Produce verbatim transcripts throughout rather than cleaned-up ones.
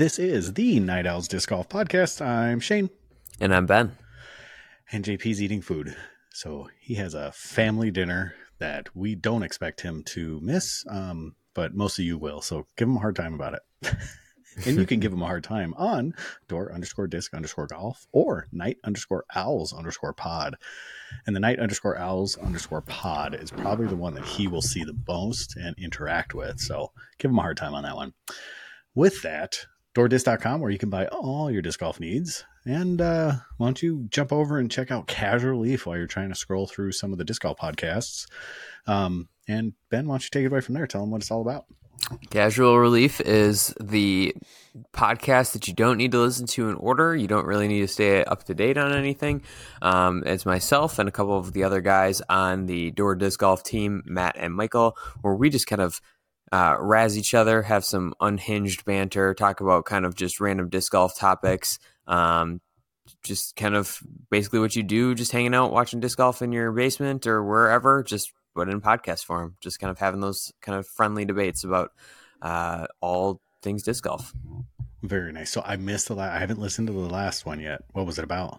This is the Night Owls Disc Golf Podcast. I'm Shane. And I'm Ben. And J P's eating food. So he has a family dinner that we don't expect him to miss, um, but most of you will. So give him a hard time about it. And you can give him a hard time on door underscore disc underscore golf or night underscore owls underscore pod. And the night underscore owls underscore pod is probably the one that he will see the most and interact with. So give him a hard time on that one. With that, door disc dot com, where you can buy all your disc golf needs. And uh, why don't you jump over and check out Casual Relief while you're trying to scroll through some of the disc golf podcasts. Um, and Ben, why don't you take it away from there? Tell them what it's all about. Casual Relief is the podcast that you don't need to listen to in order. You don't really need to stay up to date on anything. Um, it's myself and a couple of the other guys on the Door Disc Golf team, Matt and Michael, where we just kind of uh, razz each other, have some unhinged banter, talk about kind of just random disc golf topics. Um, just kind of basically what you do, just hanging out, watching disc golf in your basement or wherever, just but in podcast form, just kind of having those kind of friendly debates about uh, all things disc golf. Very nice. So I missed the last, I haven't listened to the last one yet. What was it about?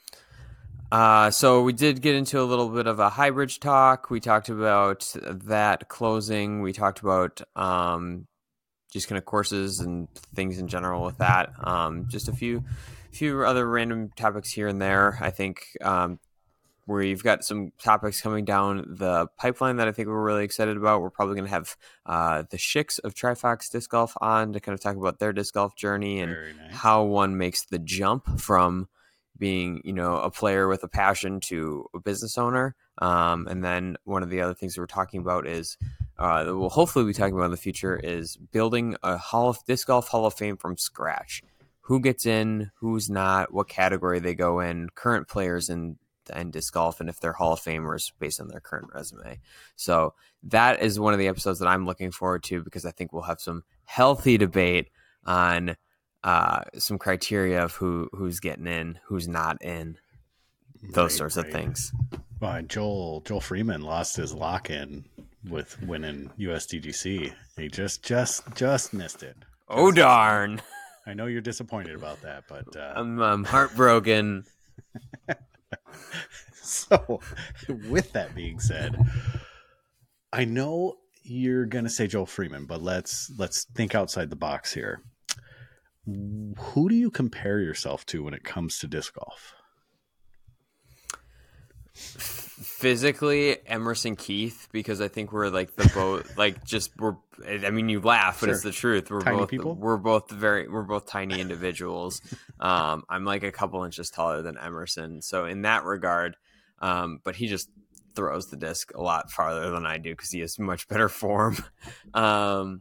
Uh, so we did get into a little bit of a hybrid talk. We talked about that closing. We talked about um, just kind of courses and things in general with that. Um, just a few, few other random topics here and there. I think um, we've got some topics coming down the pipeline that I think we're really excited about. We're probably going to have uh, the Schicks of Trifox Disc Golf on to kind of talk about their disc golf journey and nice. How one makes the jump from being, you know, a player with a passion to a business owner. Um, and then one of the other things that we're talking about is uh, that we'll hopefully be talking about in the future is building a Hall of Disc Golf Hall of Fame from scratch. Who gets in, who's not, what category they go in, current players in and disc golf, and if they're Hall of Famers based on their current resume. So that is one of the episodes that I'm looking forward to, because I think we'll have some healthy debate on uh, some criteria of who who's getting in, who's not in, those right, sorts right. of things. Well, Joel Joel Freeman lost his lock-in with winning U S D G C. He just just just missed it. Just, oh darn! I know you're disappointed about that, but uh... I'm, I'm heartbroken. So, with that being said, I know you're going to say Joel Freeman, but let's let's think outside the box here. Who do you compare yourself to when it comes to disc golf? Physically, Emerson Keith, because I think we're like the both like just we're. I mean, you laugh, but sure. It's the truth. We're tiny both people? We're both very we're both tiny individuals. um, I'm like a couple inches taller than Emerson, so in that regard, um, but he just throws the disc a lot farther than I do because he has much better form. um,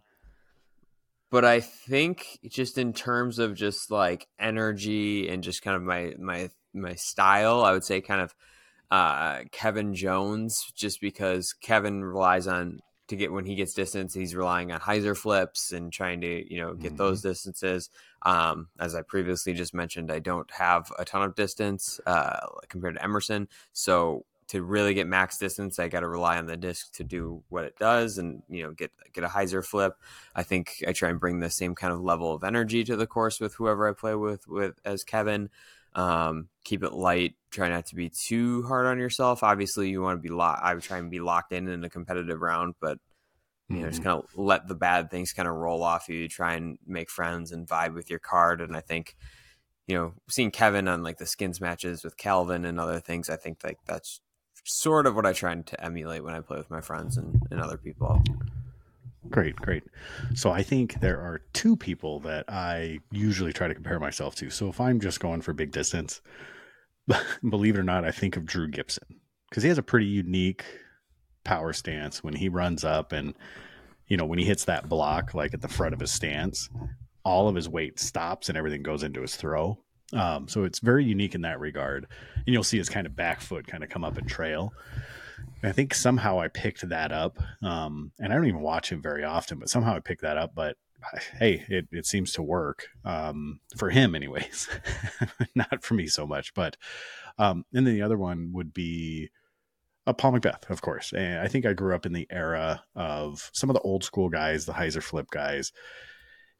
but I think just in terms of just like energy and just kind of my my my style, I would say kind of. Uh, Kevin Jones, just because Kevin relies on to get when he gets distance, he's relying on hyzer flips and trying to, you know, get mm-hmm. those distances. Um, as I previously just mentioned, I don't have a ton of distance uh, compared to Emerson. So to really get max distance, I got to rely on the disc to do what it does and, you know, get, get a hyzer flip. I think I try and bring the same kind of level of energy to the course with whoever I play with, with as Kevin. Um, keep it light, try not to be too hard on yourself. Obviously you want to be locked. I would try and be locked in in a competitive round, but you mm-hmm. know, just kind of let the bad things kind of roll off you, try and make friends and vibe with your card. And I think, you know, seeing Kevin on like the skins matches with Calvin and other things, I think like that's sort of what I try to emulate when I play with my friends and, and other people. Great, great. So I think there are two people that I usually try to compare myself to. So if I'm just going for big distance, believe it or not, I think of Drew Gibson because he has a pretty unique power stance when he runs up and, you know, when he hits that block, like at the front of his stance, all of his weight stops and everything goes into his throw. Um, so it's very unique in that regard. And you'll see his kind of back foot kind of come up and trail. I think somehow I picked that up, um, and I don't even watch him very often, but somehow I picked that up. But hey, it, it seems to work um, for him anyways, not for me so much. But um, and then the other one would be uh, Paul McBeth, of course. And I think I grew up in the era of some of the old school guys, the hyzer flip guys.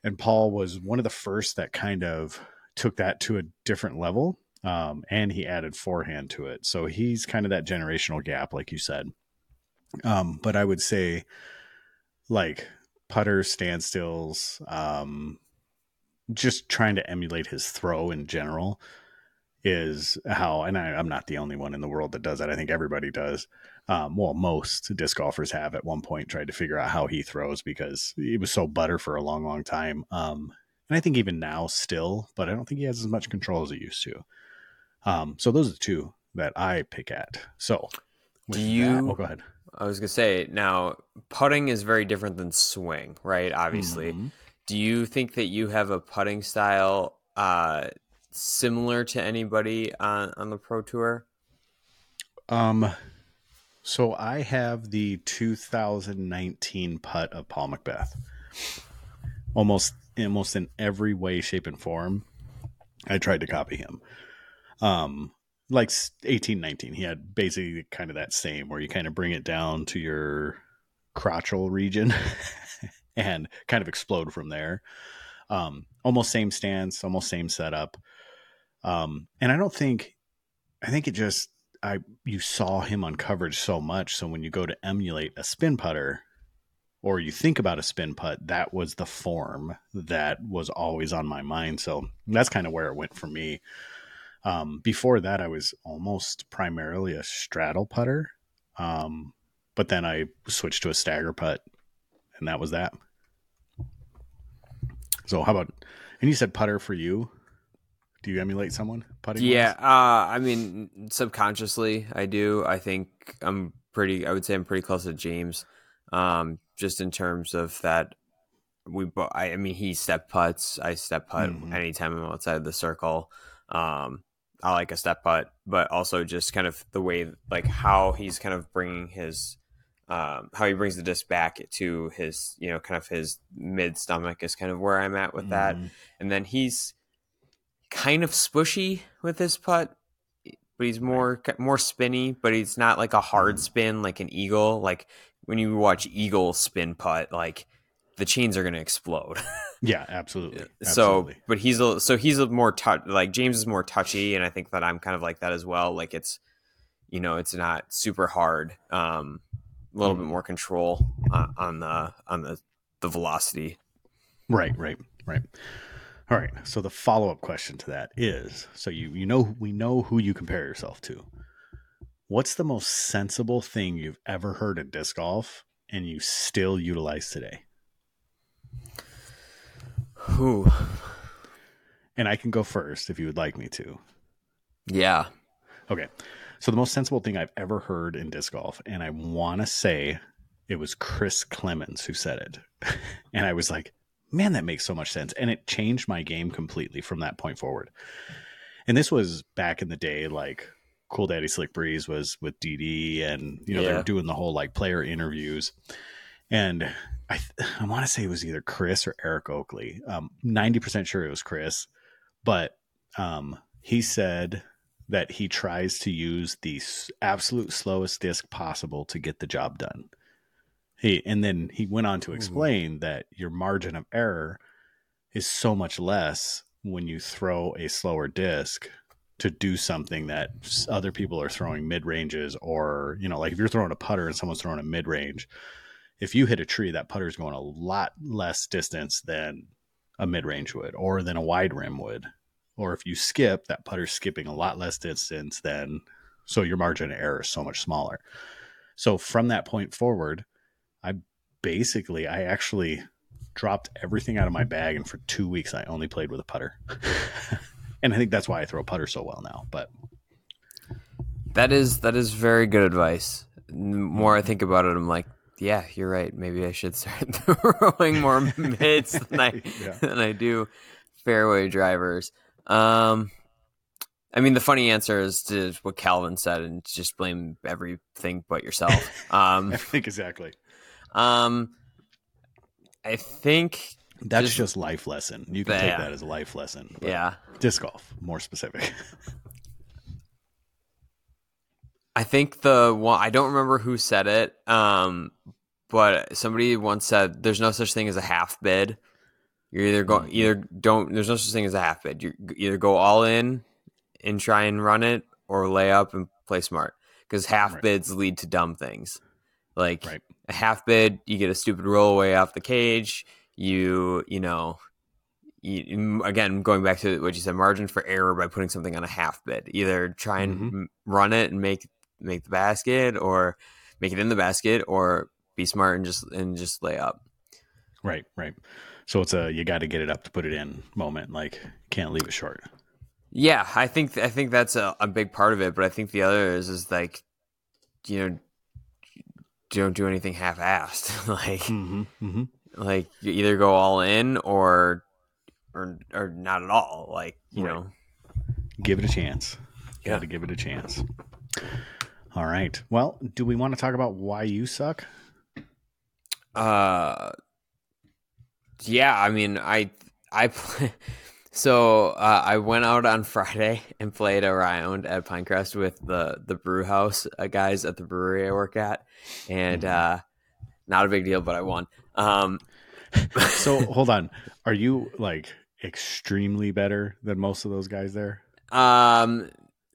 And Paul was one of the first that kind of took that to a different level. Um, and he added forehand to it. So he's kind of that generational gap, like you said. Um, but I would say like putters, standstills, um, just trying to emulate his throw in general is how, and I, I'm not the only one in the world that does that. I think everybody does. Um, well, most disc golfers have at one point tried to figure out how he throws because he was so butter for a long, long time. Um, and I think even now still, but I don't think he has as much control as he used to. Um, so those are the two that I pick at. So do you, that, oh, go ahead. I was going to say, now putting is very different than swing, right? Obviously. Mm-hmm. Do you think that you have a putting style, uh, similar to anybody on, on the Pro Tour? Um, so I have the two thousand nineteen putt of Paul Macbeth. Almost, almost in every way, shape, and form, I tried to copy him. Um, like eighteen, nineteen, he had basically kind of that same where you kind of bring it down to your crotchal region and kind of explode from there. Um, almost same stance, almost same setup. Um, and I don't think, I think it just, I, you saw him on coverage so much. So when you go to emulate a spin putter or you think about a spin putt, that was the form that was always on my mind. So that's kind of where it went for me. Um, before that, I was almost primarily a straddle putter. Um, but then I switched to a stagger putt and that was that. So how about, and you said putter for you? Do you emulate someone putting? Yeah. Uh, I mean, subconsciously I do. I think I'm pretty, I would say I'm pretty close to James. Um, just in terms of that we, I, I mean, he step putts, I step putt mm-hmm. anytime I'm outside the circle. Um, I like a step putt, but also just kind of the way, like how he's kind of bringing his, um, how he brings the disc back to his, you know, kind of his mid stomach is kind of where I'm at with mm-hmm. that. And then he's kind of spushy with his putt, but he's more, more spinny, but he's not like a hard spin, like an eagle. Like when you watch eagle spin putt, like the chains are going to explode. Yeah, absolutely. So, absolutely. but he's a, so he's a more touch, like James is more touchy. And I think that I'm kind of like that as well. Like it's, you know, it's not super hard. Um, a little mm. bit more control on, on the, on the, the velocity. Right, right, right. All right. So the follow-up question to that is, so you, you know, we know who you compare yourself to. What's the most sensible thing you've ever heard in disc golf and you still utilize today? Who? And I can go first if you would like me to. Yeah. Okay. So the most sensible thing I've ever heard in disc golf, and I want to say it was Chris Clemens who said it. And I was like, man, that makes so much sense. And it changed my game completely from that point forward. And this was back in the day, like Cool Daddy Slick Breeze was with D D and, you know, yeah. they were doing the whole like player interviews. And I I want to say it was either Chris or Eric Oakley. Um, ninety percent sure it was Chris, but um, he said that he tries to use the absolute slowest disc possible to get the job done. He, and then he went on to explain Ooh. that your margin of error is so much less when you throw a slower disc to do something that other people are throwing mid ranges, or, you know, like if you're throwing a putter and someone's throwing a mid range, if you hit a tree, that putter is going a lot less distance than a mid range would, or than a wide rim would. Or if you skip, that putter's skipping a lot less distance than, so your margin of error is so much smaller. So from that point forward, I basically, I actually dropped everything out of my bag, and for two weeks, I only played with a putter. And I think that's why I throw putter so well now. But that is, that is very good advice. The more I think about it, I'm like, yeah, you're right. Maybe I should start throwing more mids than I, yeah. than I do fairway drivers. Um, I mean, the funny answer is to what Calvin said and just blame everything but yourself. Um, I think exactly. Um, I think that's just, just life lesson. You can yeah. take that as a life lesson. Yeah. Disc golf, more specific. I think the one, I don't remember who said it. Um, but somebody once said there's no such thing as a half bid. You're either go either don't. There's no such thing as a half bid. You either go all in and try and run it, or lay up and play smart. Because half Right. bids lead to dumb things. Like Right. a half bid, you get a stupid roll away off the cage. You you know. You, again, going back to what you said, margin for error by putting something on a half bid. Either try and Mhm. m- run it and make make the basket, or make it in the basket, or be smart and just and just lay up. Right, right. So it's a you got to get it up to put it in moment. Like can't leave it short. Yeah, I think I think that's a, a big part of it. But I think the other is is like, you know, don't do anything half-assed. like Mm-hmm. Mm-hmm. like you either go all in or or or not at all. Like you Right. know, Give it a chance. Yeah. Got to give it a chance. All right. Well, do we want to talk about why you suck? Uh, yeah. I mean, I I play, so uh, I went out on Friday and played a round at Pinecrest with the the brew house uh, guys at the brewery I work at, and Mhm. uh, not a big deal, but I won. Um, So hold on. Are you like extremely better than most of those guys there? um,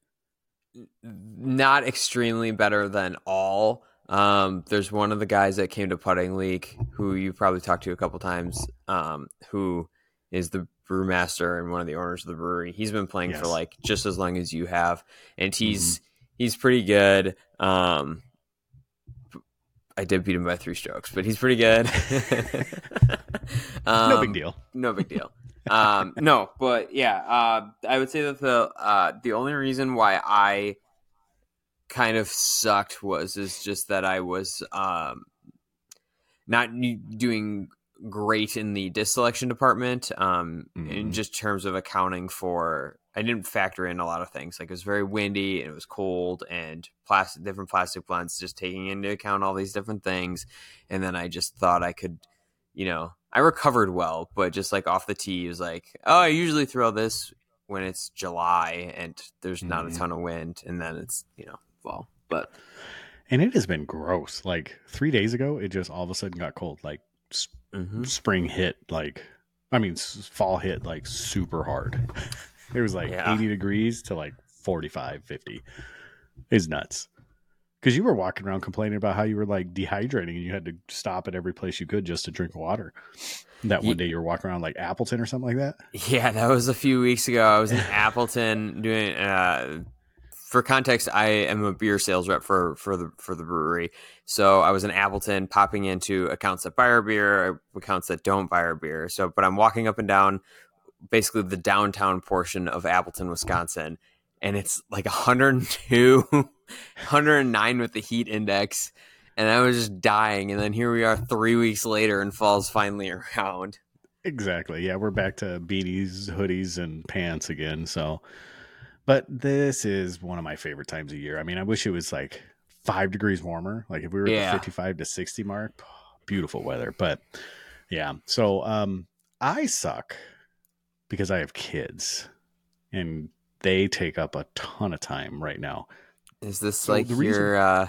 not extremely better than all. Um, there's one of the guys that came to Putting League who you've probably talked to a couple times, um, who is the brewmaster and one of the owners of the brewery. He's been playing Yes. for like just as long as you have, and he's mm-hmm. he's pretty good. Um, I did beat him by three strokes, but he's pretty good. um, no big deal. No big deal. um, no, but yeah, uh, I would say that the uh, the only reason why I kind of sucked was is just that I was um, not doing great in the disc selection department, um, mm-hmm. in just terms of accounting for. I didn't factor in a lot of things. Like it was very windy and it was cold and plastic, different plastic blends, just taking into account all these different things. And then I just thought I could, you know, I recovered well, but just like off the tee, it was like, oh, I usually throw this when it's July and there's not mm-hmm. a ton of wind. And then it's, you know, fall. But and it has been gross. Like three days ago, it just all of a sudden got cold. Like mm-hmm. spring hit, like, I mean, fall hit like super hard. It was like yeah. eighty degrees to like forty-five, fifty. It's nuts. Because you were walking around complaining about how you were like dehydrating and you had to stop at every place you could just to drink water. That one yeah. day you were walking around like Appleton or something like that. Yeah, that was a few weeks ago. I was in Appleton doing. Uh, for context, I am a beer sales rep for for the for the brewery. So I was in Appleton, popping into accounts that buy our beer, accounts that don't buy our beer. So, but I'm walking up and down basically the downtown portion of Appleton, Wisconsin, and it's like one hundred two, one hundred nine with the heat index, and I was just dying. And then here we are three weeks later and fall's finally around. Exactly. Yeah, we're back to beanies, hoodies, and pants again. So, but this is one of my favorite times of year. I mean, I wish it was like five degrees warmer. Like if we were at yeah. the fifty-five to sixty mark, beautiful weather. But yeah, so um, I suck because I have kids and they take up a ton of time right now. Is this so like your, reason... uh,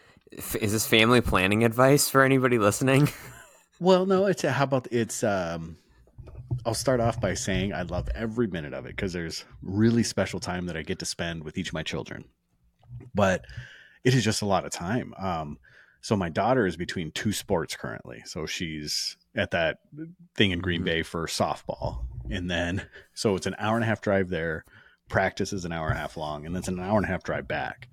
f- is this family planning advice for anybody listening? Well, no, it's, how about it's, um, I'll start off by saying I love every minute of it because there's really special time that I get to spend with each of my children, but it is just a lot of time. Um, so my daughter is between two sports currently. So she's at that thing in Green Bay for softball. And then, so it's an hour and a half drive there. Practice is an hour and a half long, and then it's an hour and a half drive back.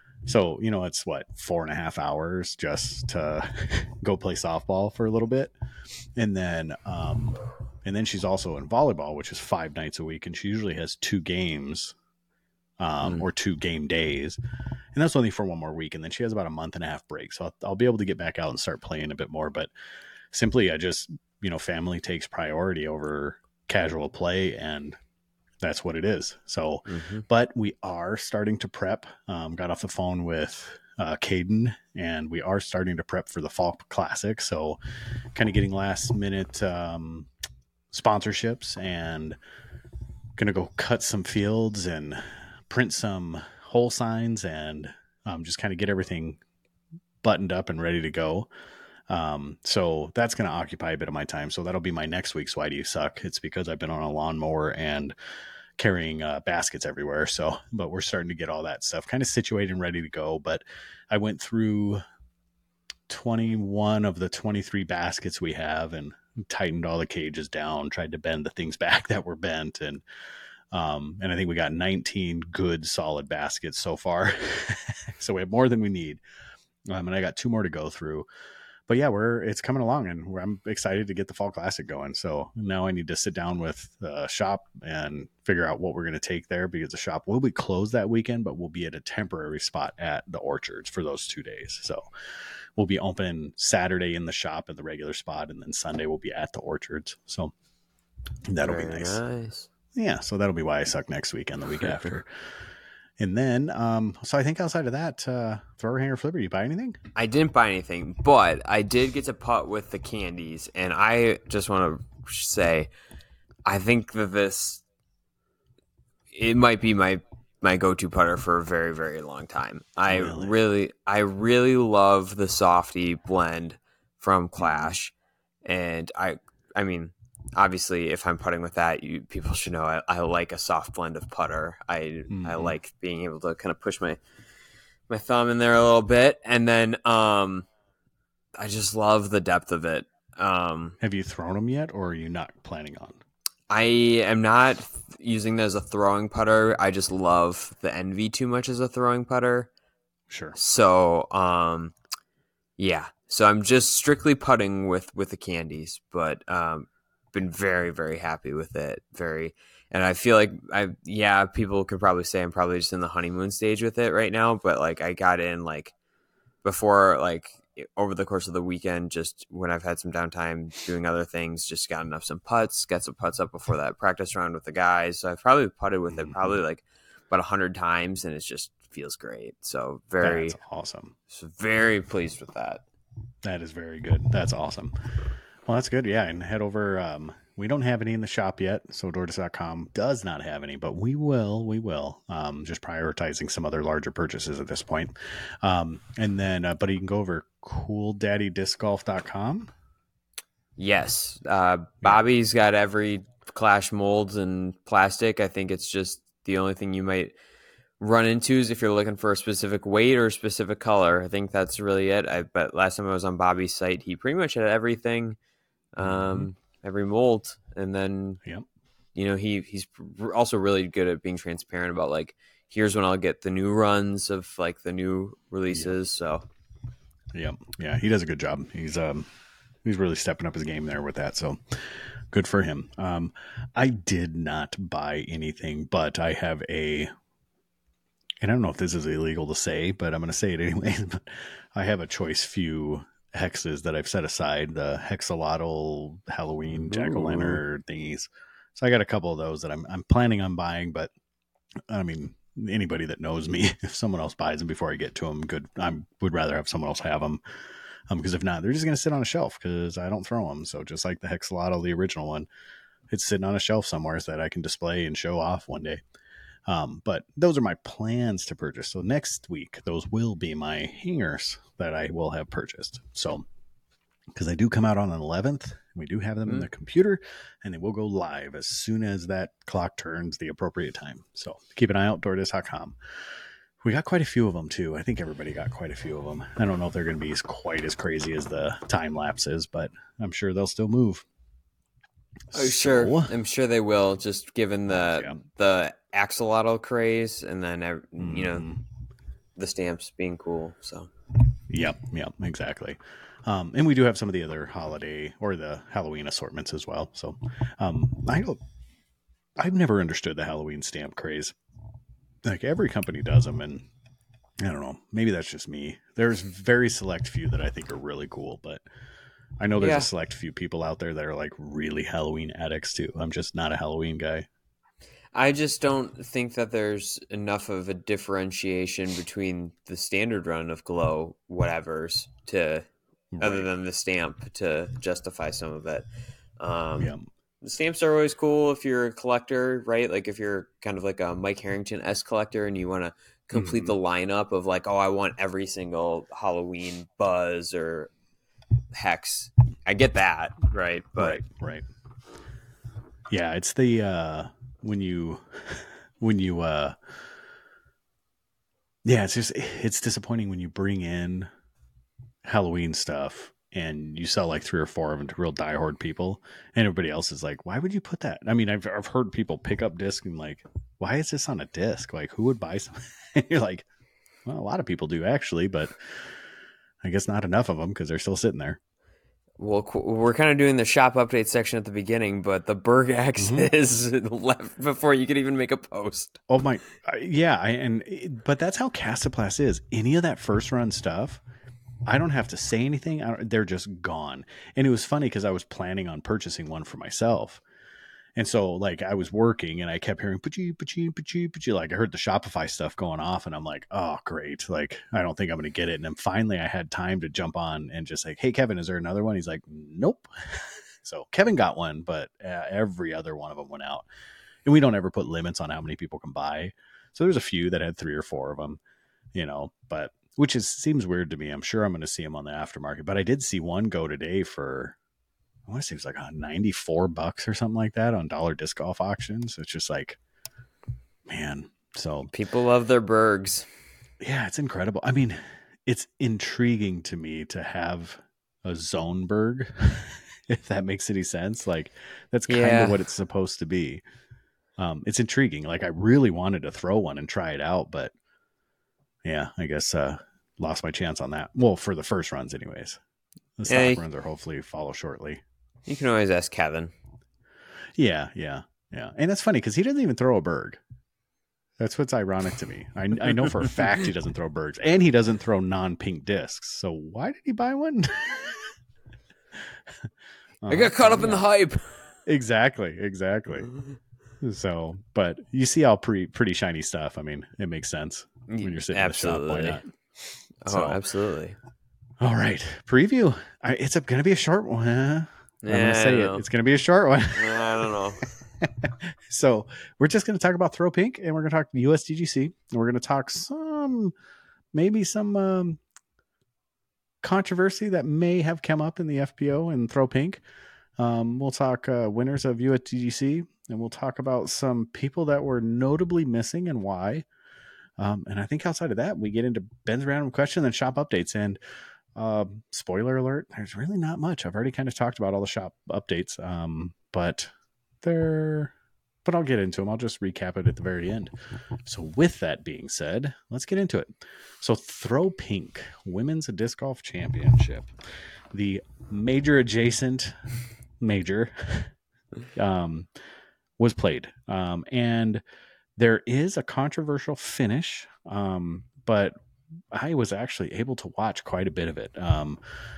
So, you know, it's what, four and a half hours just to go play softball for a little bit. And then, um, and then she's also in volleyball, which is five nights a week. And she usually has two games, um, mm. or two game days. And that's only for one more week. And then she has about a month and a half break. So I'll, I'll be able to get back out and start playing a bit more. But simply, I just, you know, family takes priority over casual play, and that's what it is. So, mm-hmm. but we are starting to prep. Um, got off the phone with uh, Caden, and we are starting to prep for the Fall Classic. So, kind of getting last minute um, sponsorships, and gonna go cut some fields and print some hole signs, and um, just kind of get everything buttoned up and ready to go. Um, so that's going to occupy a bit of my time. So that'll be my next week's Why Do You Suck? It's because I've been on a lawnmower and carrying uh, baskets everywhere. So, but we're starting to get all that stuff kind of situated and ready to go. But I went through twenty-one of the twenty-three baskets we have and tightened all the cages down, tried to bend the things back that were bent. And, um, and I think we got nineteen good solid baskets so far. So we have more than we need. Um, and I got two more to go through. But yeah, we're it's coming along, and we're, I'm excited to get the Fall Classic going. So now I need to sit down with the shop and figure out what we're going to take there, because the shop will be closed that weekend, but we'll be at a temporary spot at the Orchards for those two days. So we'll be open Saturday in the shop at the regular spot, and then Sunday we'll be at the Orchards. So that'll Very be nice. nice. Yeah, so that'll be Why I Suck next week and the week after. And then, um, so I think outside of that, uh, thrower, hanger, flipper, you buy anything? I didn't buy anything, but I did get to putt with the candies, and I just want to say, I think that this, it might be my my go-to putter for a very, very long time. I Really? really, I really love the Softy blend from Clash, and I, I mean, obviously, if I'm putting with that, you people should know I, I like a soft blend of putter. I Mm-hmm. I like being able to kind of push my my thumb in there a little bit, and then um, I just love the depth of it. Um, Have you thrown them yet, or are you not planning on? I am not using it as a throwing putter. I just love the Envy too much as a throwing putter. Sure. So, um, yeah. So I'm just strictly putting with with the candies, but um, been very, very happy with it. Very, and I feel like I, yeah, people could probably say I'm probably just in the honeymoon stage with it right now, but like I got in like before, like over the course of the weekend, just when I've had some downtime doing other things, just gotten up some putts, got some putts up before that practice round with the guys. So I've probably putted with it probably like about a hundred times, and it just feels great. So very, That's awesome. so very pleased with that. That is very good. That's awesome. Well, that's good. Yeah. And head over. Um, we don't have any in the shop yet. So Dortus dot com does not have any, but we will, we will, um, just prioritizing some other larger purchases at this point. Um, and then, uh, but you can go over cool daddy disc golf dot com. Yes. Uh, Bobby's got every Clash molds and plastic. I think it's just the only thing you might run into is if you're looking for a specific weight or a specific color. I think that's really it. I but last time I was on Bobby's site, he pretty much had everything, um, mm-hmm. every mold, and then yep. you know he he's also really good at being transparent about like here's when I'll get the new runs of like the new releases. Yep. So yeah, yeah, he does a good job. He's um he's really stepping up his game there with that. So good for him. Um, I did not buy anything, but I have a. And I don't know if this is illegal to say, but I'm going to say it anyway. But I have a choice few hexes that I've set aside, the Hexalotl Halloween jack-o'-lantern thingies. So I got a couple of those that I'm I'm planning on buying, but I mean, anybody that knows me, if someone else buys them before I get to them, good. I would rather have someone else have them. Um, because if not, they're just going to sit on a shelf because I don't throw them. So just like the Hexalotl, the original one, it's sitting on a shelf somewhere so that I can display and show off one day. Um, but those are my plans to purchase. So next week, those will be my hangers that I will have purchased. So, because they do come out on the eleventh, we do have them mm-hmm. in the computer, and they will go live as soon as that clock turns the appropriate time. So keep an eye out, Dortus dot com. We got quite a few of them too. I think everybody got quite a few of them. I don't know if they're going to be quite as crazy as the time lapses, but I'm sure they'll still move. Oh, sure. So, I'm sure they will, just given the yeah. the axolotl craze, and then mm. you know the stamps being cool. So, yep, yep, exactly. Um, and we do have some of the other holiday or the Halloween assortments as well. So, um, I don't. I've never understood the Halloween stamp craze. Like every company does them, and I don't know. Maybe that's just me. There's very select few that I think are really cool, but. I know there's yeah. a select few people out there that are like really Halloween addicts too. I'm just not a Halloween guy. I just don't think that there's enough of a differentiation between the standard run of Glow whatevers to right. other than the stamp to justify some of it. Um, yeah. The stamps are always cool if you're a collector, right? Like if you're kind of like a Mike Harrington-esque collector and you want to complete mm-hmm. the lineup of like, oh, I want every single Halloween buzz or hex. I get that, right? But right, right. Yeah, it's the uh, when you when you uh, yeah, it's just it's disappointing when you bring in Halloween stuff and you sell like three or four of them to real diehard people, and everybody else is like, "Why would you put that?" I mean, I've I've heard people pick up disc and like, "Why is this on a disc? Like, who would buy some?" And you're like, "Well, a lot of people do actually, but I guess not enough of them because they're still sitting there." Well, we're kind of doing the shop update section at the beginning, but the Berg X mm-hmm. is left before you could even make a post. Oh my, uh, yeah, I, and but that's how Castaplast is. Any of that first run stuff, I don't have to say anything. I don't, they're just gone. And it was funny because I was planning on purchasing one for myself. And so like I was working and I kept hearing, "Pachee, pachee, pachee, pachee." Like I heard the Shopify stuff going off and I'm like, oh, great. Like, I don't think I'm going to get it. And then finally I had time to jump on and just like, "Hey, Kevin, is there another one?" He's like, "Nope." So Kevin got one, but uh, every other one of them went out. And we don't ever put limits on how many people can buy. So there's a few that had three or four of them, you know, but which is seems weird to me. I'm sure I'm going to see them on the aftermarket, but I did see one go today for, I want to say it was like uh, ninety-four bucks or something like that on Dollar Disc Golf Auctions. It's just like, man. So people love their Bergs. Yeah, it's incredible. I mean, it's intriguing to me to have a zone Berg, if that makes any sense. Like that's kind yeah. of what it's supposed to be. Um, it's intriguing. Like I really wanted to throw one and try it out, but yeah, I guess uh, lost my chance on that. Well, for the first runs, anyways. The stock yeah, runs are hopefully follow shortly. You can always ask Kevin. Yeah, yeah, yeah. And that's funny because he doesn't even throw a Berg. That's what's ironic to me. I, I know for a fact he doesn't throw Bergs, and he doesn't throw non-pink discs. So why did he buy one? I got caught up yeah. in the hype. Exactly, exactly. So, but you see all pretty pretty shiny stuff. I mean, it makes sense when you're sitting absolutely. in the shop. Why not? Oh, so, absolutely. All right, preview. I, it's going to be a short one. Huh? Yeah, I'm going to say it. It's going to be a short one. Yeah, I don't know. So we're just going to talk about Throw Pink, and we're going to talk U S D G C, and we're going to talk some, maybe some um, controversy that may have come up in the F P O and Throw Pink. Um, we'll talk uh, winners of U S D G C, and we'll talk about some people that were notably missing and why. Um, and I think outside of that, we get into Ben's random question and shop updates. And uh, spoiler alert, there's really not much. I've already kind of talked about all the shop updates, um, but they're, but I'll get into them. I'll just recap it at the very end. So with that being said, let's get into it. So Throw Pink Women's Disc Golf Championship, the major adjacent major, um, was played. Um, and there is a controversial finish, um, but I was actually able to watch quite a bit of it. Um,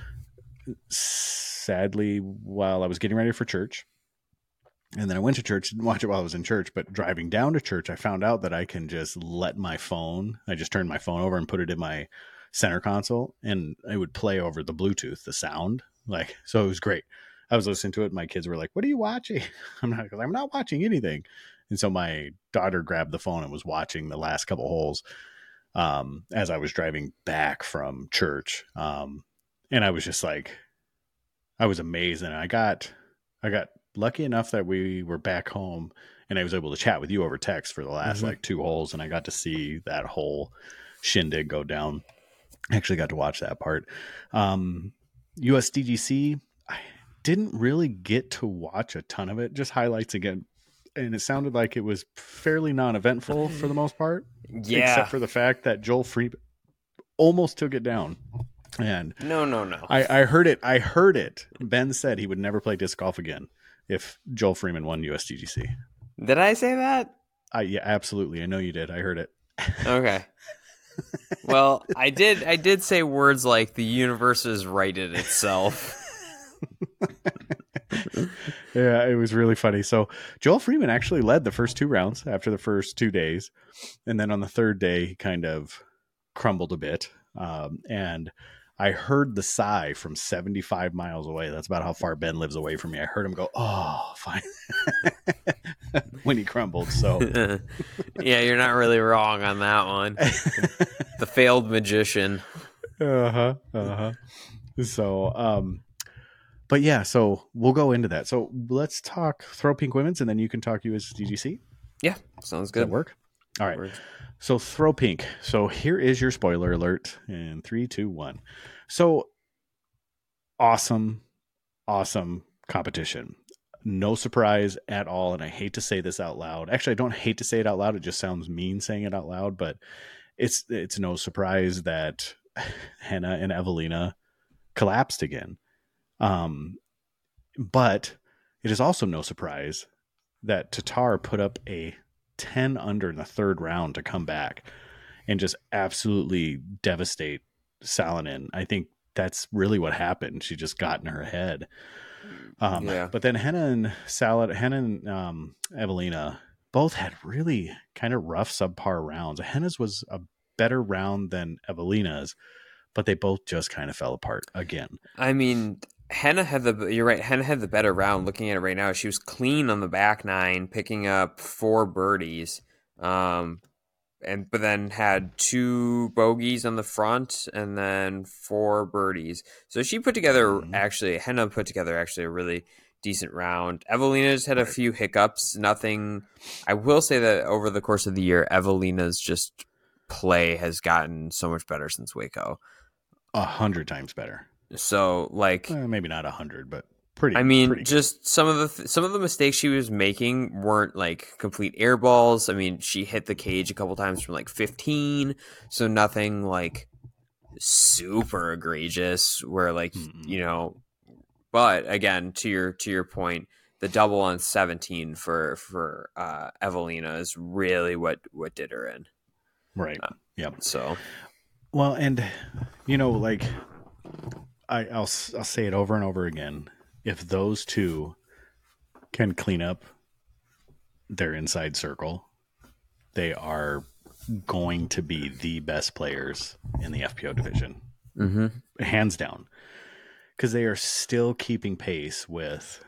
sadly, while I was getting ready for church, and then I went to church, didn't watch it while I was in church, but driving down to church, I found out that I can just let my phone, I just turned my phone over and put it in my center console, and it would play over the Bluetooth, the sound. Like, so it was great. I was listening to it. My kids were like, "What are you watching?" I'm not, I'm not watching anything. And so my daughter grabbed the phone and was watching the last couple holes um, as I was driving back from church. Um, and I was just like, I was amazed. And I got, I got lucky enough that we were back home and I was able to chat with you over text for the last mm-hmm. like two holes. And I got to see that whole shindig go down. I actually got to watch that part. Um, U S D G C, I didn't really get to watch a ton of it, just highlights again. And it sounded like it was fairly non-eventful for the most part. Yeah. Except for the fact that Joel Freeman almost took it down. And no, no, no. I, I heard it. I heard it. Ben said he would never play disc golf again if Joel Freeman won U S D G C. Did I say that? I, yeah, absolutely. I know you did. I heard it. Okay. Well, I did. I did say words like the universe is righted itself. Yeah, it was really funny. So Joel Freeman actually led the first two rounds after the first two days. And then on the third day, he kind of crumbled a bit. Um, and I heard the sigh from seventy-five miles away. That's about how far Ben lives away from me. I heard him go, "Oh, fine," when he crumbled. So yeah, you're not really wrong on that one. The failed magician. Uh-huh. Uh-huh. So, um, but yeah, so we'll go into that. So let's talk Throw Pink Women's, and then you can talk U S D G C. Yeah, sounds Does that good. work? All right. Works. So Throw Pink. So here is your spoiler alert in three, two, one. So awesome, awesome competition. No surprise at all. And I hate to say this out loud. Actually, I don't hate to say it out loud. It just sounds mean saying it out loud, but it's it's no surprise that Henna and Evelina collapsed again. Um, but it is also no surprise that Tatar put up a ten under in the third round to come back and just absolutely devastate Salonen. I think that's really what happened. She just got in her head. Um, Yeah. But then Henna and Salad, Henna and um, Evelina both had really kind of rough subpar rounds. Henna's was a better round than Evelina's, but they both just kind of fell apart again. I mean, Henna had the you're right. Henna had the better round. Looking at it right now, she was clean on the back nine, picking up four birdies, um, and but then had two bogeys on the front, and then four birdies. So she put together Mhm. actually Henna put together actually a really decent round. Evelina's had a Right. few hiccups. Nothing. I will say that over the course of the year, Evelina's just play has gotten so much better since Waco. A hundred times better. So like. Uh, maybe not a hundred, but pretty. I mean, pretty good. just some of the th- some of the mistakes she was making weren't like complete air balls. I mean, she hit the cage a couple times from like fifteen, so nothing like super egregious. Where like Mm-mm. you know, but again, to your to your point, the double on seventeen for for uh, Evelina is really what what did her in. Right. Uh, Yep. So Well, and you know, like I, I'll I'll say it over and over again. If those two can clean up their inside circle, they are going to be the best players in the F P O division, mm-hmm. hands down, because they are still keeping pace with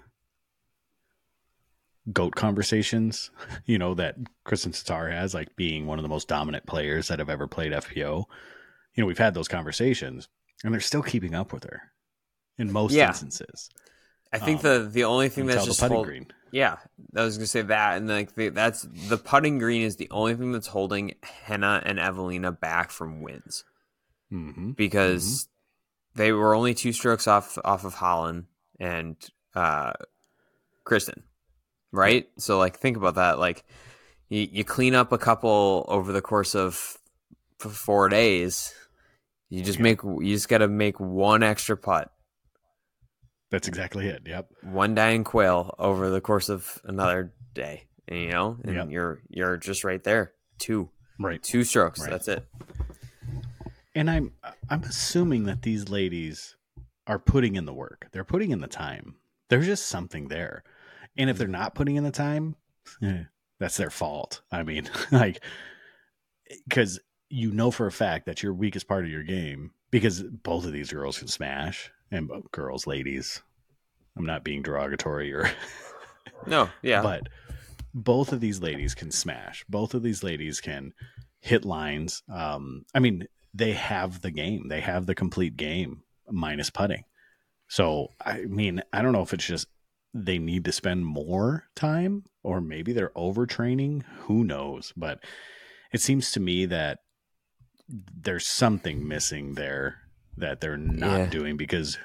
GOAT conversations, you know, that Kristen Tatar has, like being one of the most dominant players that have ever played F P O. You know, we've had those conversations, and they're still keeping up with her in most Yeah. instances. I think Um, the the only thing until that's the just putting hold, green. yeah, I was gonna say that, and like the, that's the putting green is the only thing that's holding Henna and Evelina back from wins Mm-hmm. because Mm-hmm. they were only two strokes off off of Holland and uh, Kristen, right? So like think about that. Like you, you clean up a couple over the course of f- four days. You just Yeah. make you just got to make one extra putt. That's exactly it. Yep. One dying quail over the course of another day, and, you know, and Yep. you're you're just right there. Two, Right. two strokes. Right. That's it. And I'm I'm assuming that these ladies are putting in the work. They're putting in the time. There's just something there. And if they're not putting in the time, eh, that's their fault. I mean, like, because you know for a fact that your weakest part of your game, because both of these girls can smash, and girls, ladies, I'm not being derogatory or, No, yeah, but both of these ladies can smash. Both of these ladies can hit lines. Um, I mean, they have the game. They have the complete game minus putting. So, I mean, I don't know if it's just they need to spend more time or maybe they're overtraining. Who knows? But it seems to me that there's something missing there that they're not Yeah. doing, because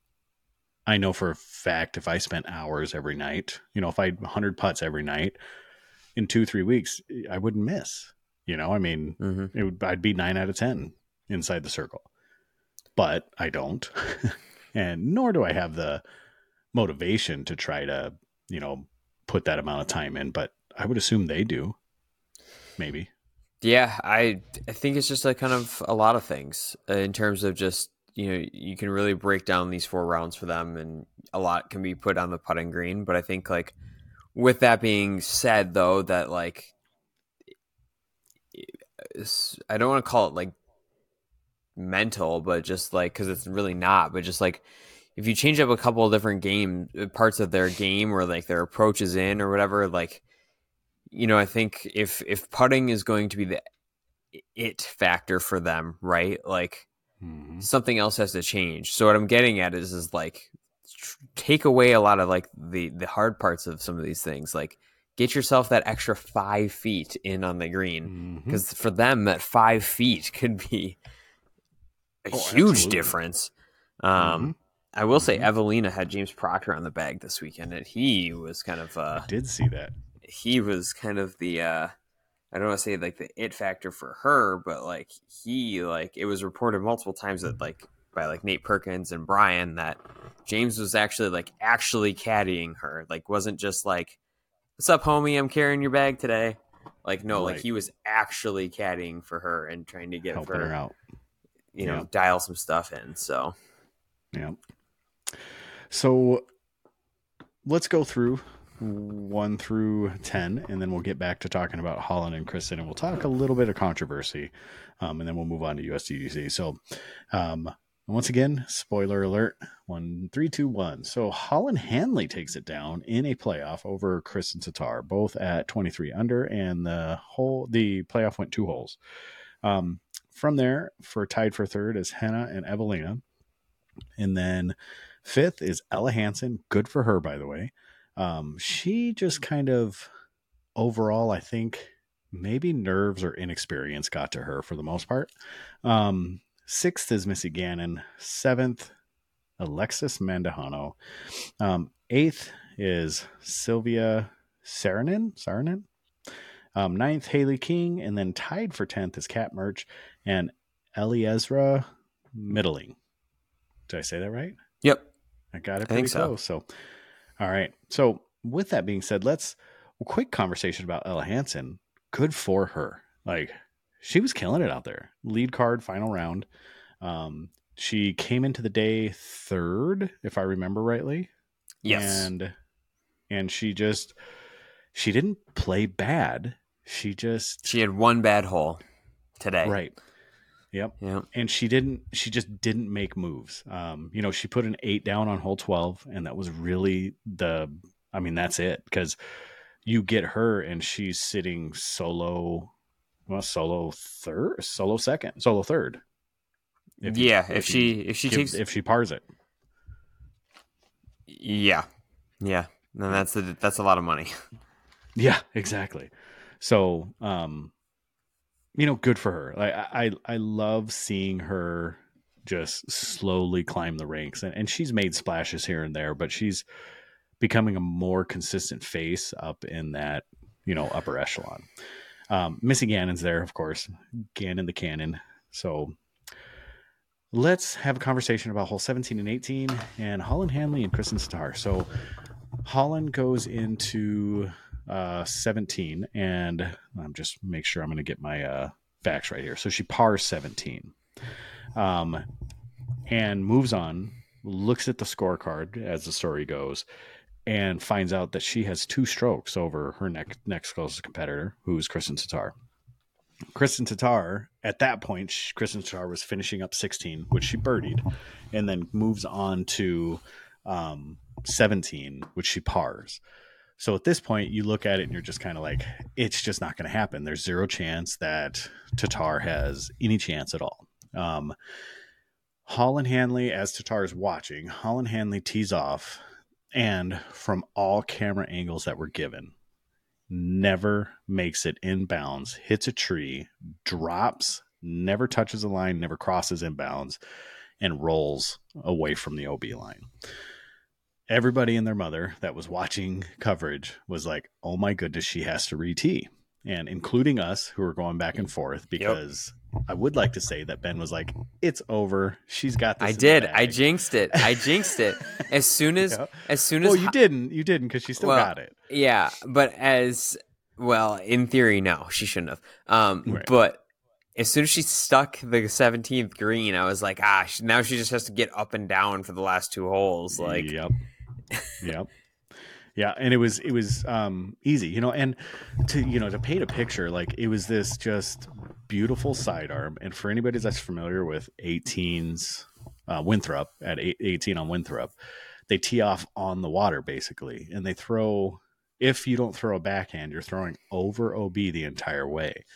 I know for a fact if I spent hours every night, you know, if I had one hundred putts every night in two, three weeks, I wouldn't miss. You know, I mean, mm-hmm. it would, I'd be nine out of ten inside the circle. But I don't. And nor do I have the motivation to try to, you know, put that amount of time in. But I would assume they do. Maybe. Yeah, I I think it's just like kind of a lot of things uh, in terms of just, you know, you can really break down these four rounds for them, and a lot can be put on the putting green. But I think, like, with that being said, though, that like it's- I don't want to call it like mental, but just like, because it's really not, but just like if you change up a couple of different game parts of their game, or like their approaches in or whatever, like, you know, I think if if putting is going to be the it factor for them, right? Like, Mm-hmm. something else has to change. So what I'm getting at is, is like, tr- take away a lot of like the, the hard parts of some of these things. Like get yourself that extra five feet in on the green. Mm-hmm. Cause for them that five feet could be a Oh, huge absolutely. difference. Um, Mm-hmm. I will say Mm-hmm. Evelina had James Proctor on the bag this weekend, and he was kind of, uh, I did see that. he was kind of the, uh, I don't want to say like the it factor for her, but like he, like it was reported multiple times that like by like Nate Perkins and Brian that James was actually like actually caddying her, like wasn't just like, "What's up, homie? I'm carrying your bag today." Like no, like Right. he was actually caddying for her and trying to get Helping her, her out. you know, Yeah. dial some stuff in. So Yeah. So let's go through one through ten, and then we'll get back to talking about Holland and Kristen, and we'll talk a little bit of controversy, um, and then we'll move on to U S D G C. So, um, once again, spoiler alert: one, three, two, one. So Holland Hanley takes it down in a playoff over Kristen Tatar, both at twenty-three under, and the whole the playoff went two holes. Um, from there, for tied for third is Henna and Evelina, and then fifth is Ella Hansen. Good for her, by the way. Um, she just kind of overall, I think maybe nerves or inexperience got to her for the most part. Um, sixth is Missy Gannon. Seventh, Alexis Mandujano. Um, eighth is Sylvia Saranen. Saranen. Um, ninth, Haley King. And then tied for tenth is Kat Murch and Eliezra Middling. Did I say that right? yep. I got it I pretty think so. close. So, all right. So, with that being said, let's a quick conversation about Ella Hansen. Good for her. Like, she was killing it out there. Lead card, final round. Um, she came into the day third, if I remember rightly. Yes. And and she just she didn't play bad. She just She had one bad hole today. right. Yep. Yeah. And she didn't, she just didn't make moves. Um, you know, she put an eight down on hole twelve, and that was really the, I mean, that's it. Because you get her and she's sitting solo, well, solo third, solo second, solo third. If yeah. You, If, if she, if she give, takes, if she pars it. yeah. Yeah. No, that's a, that's a lot of money. Yeah, exactly. So, um, you know, good for her. Like I, I love seeing her just slowly climb the ranks, and, and she's made splashes here and there, but she's becoming a more consistent face up in that, you know, upper echelon. Um, Missy Gannon's there, of course, Gannon the Cannon. So let's have a conversation about hole seventeen and eighteen and Holland Hanley and Kristen Starr. So Holland goes into uh seventeen, and I'm just make sure I'm going to get my uh facts right here. So she pars seventeen, um and moves on, looks at the scorecard as the story goes, and finds out that she has two strokes over her next next closest competitor, who's Kristen Tatar. Kristen Tatar, at that point, she, Kristen Tatar was finishing up sixteen, which she birdied, and then moves on to um seventeen, which she pars. So at this point, you look at it and you're just kind of like, it's just not going to happen. There's zero chance that Tatar has any chance at all. Um, Holland Hanley, as Tatar is watching, Holland Hanley tees off, and from all camera angles that were given, never makes it inbounds, hits a tree, drops, never touches the line, never crosses inbounds, and rolls away from the O B line. Everybody and their mother that was watching coverage was like, oh my goodness, she has to re-tee. And including us, who were going back and forth, because yep. I would like to say that Ben was like, it's over. She's got this. I did. I jinxed it. I jinxed it. As soon as, yeah. as soon as. Well, you didn't. You didn't because she still well, got it. Yeah. But as well, in theory, no, she shouldn't have. Um, right. But as soon as she stuck the seventeenth green, I was like, ah, now she just has to get up and down for the last two holes. Like, yep. Yep. Yeah. And it was, it was, um, easy, you know, and to, you know, to paint a picture, like it was this just beautiful sidearm. And for anybody that's familiar with eighteens, uh, Winthrop at eighteen on Winthrop, they tee off on the water basically. And they throw, if you don't throw a backhand, you're throwing over O B the entire way.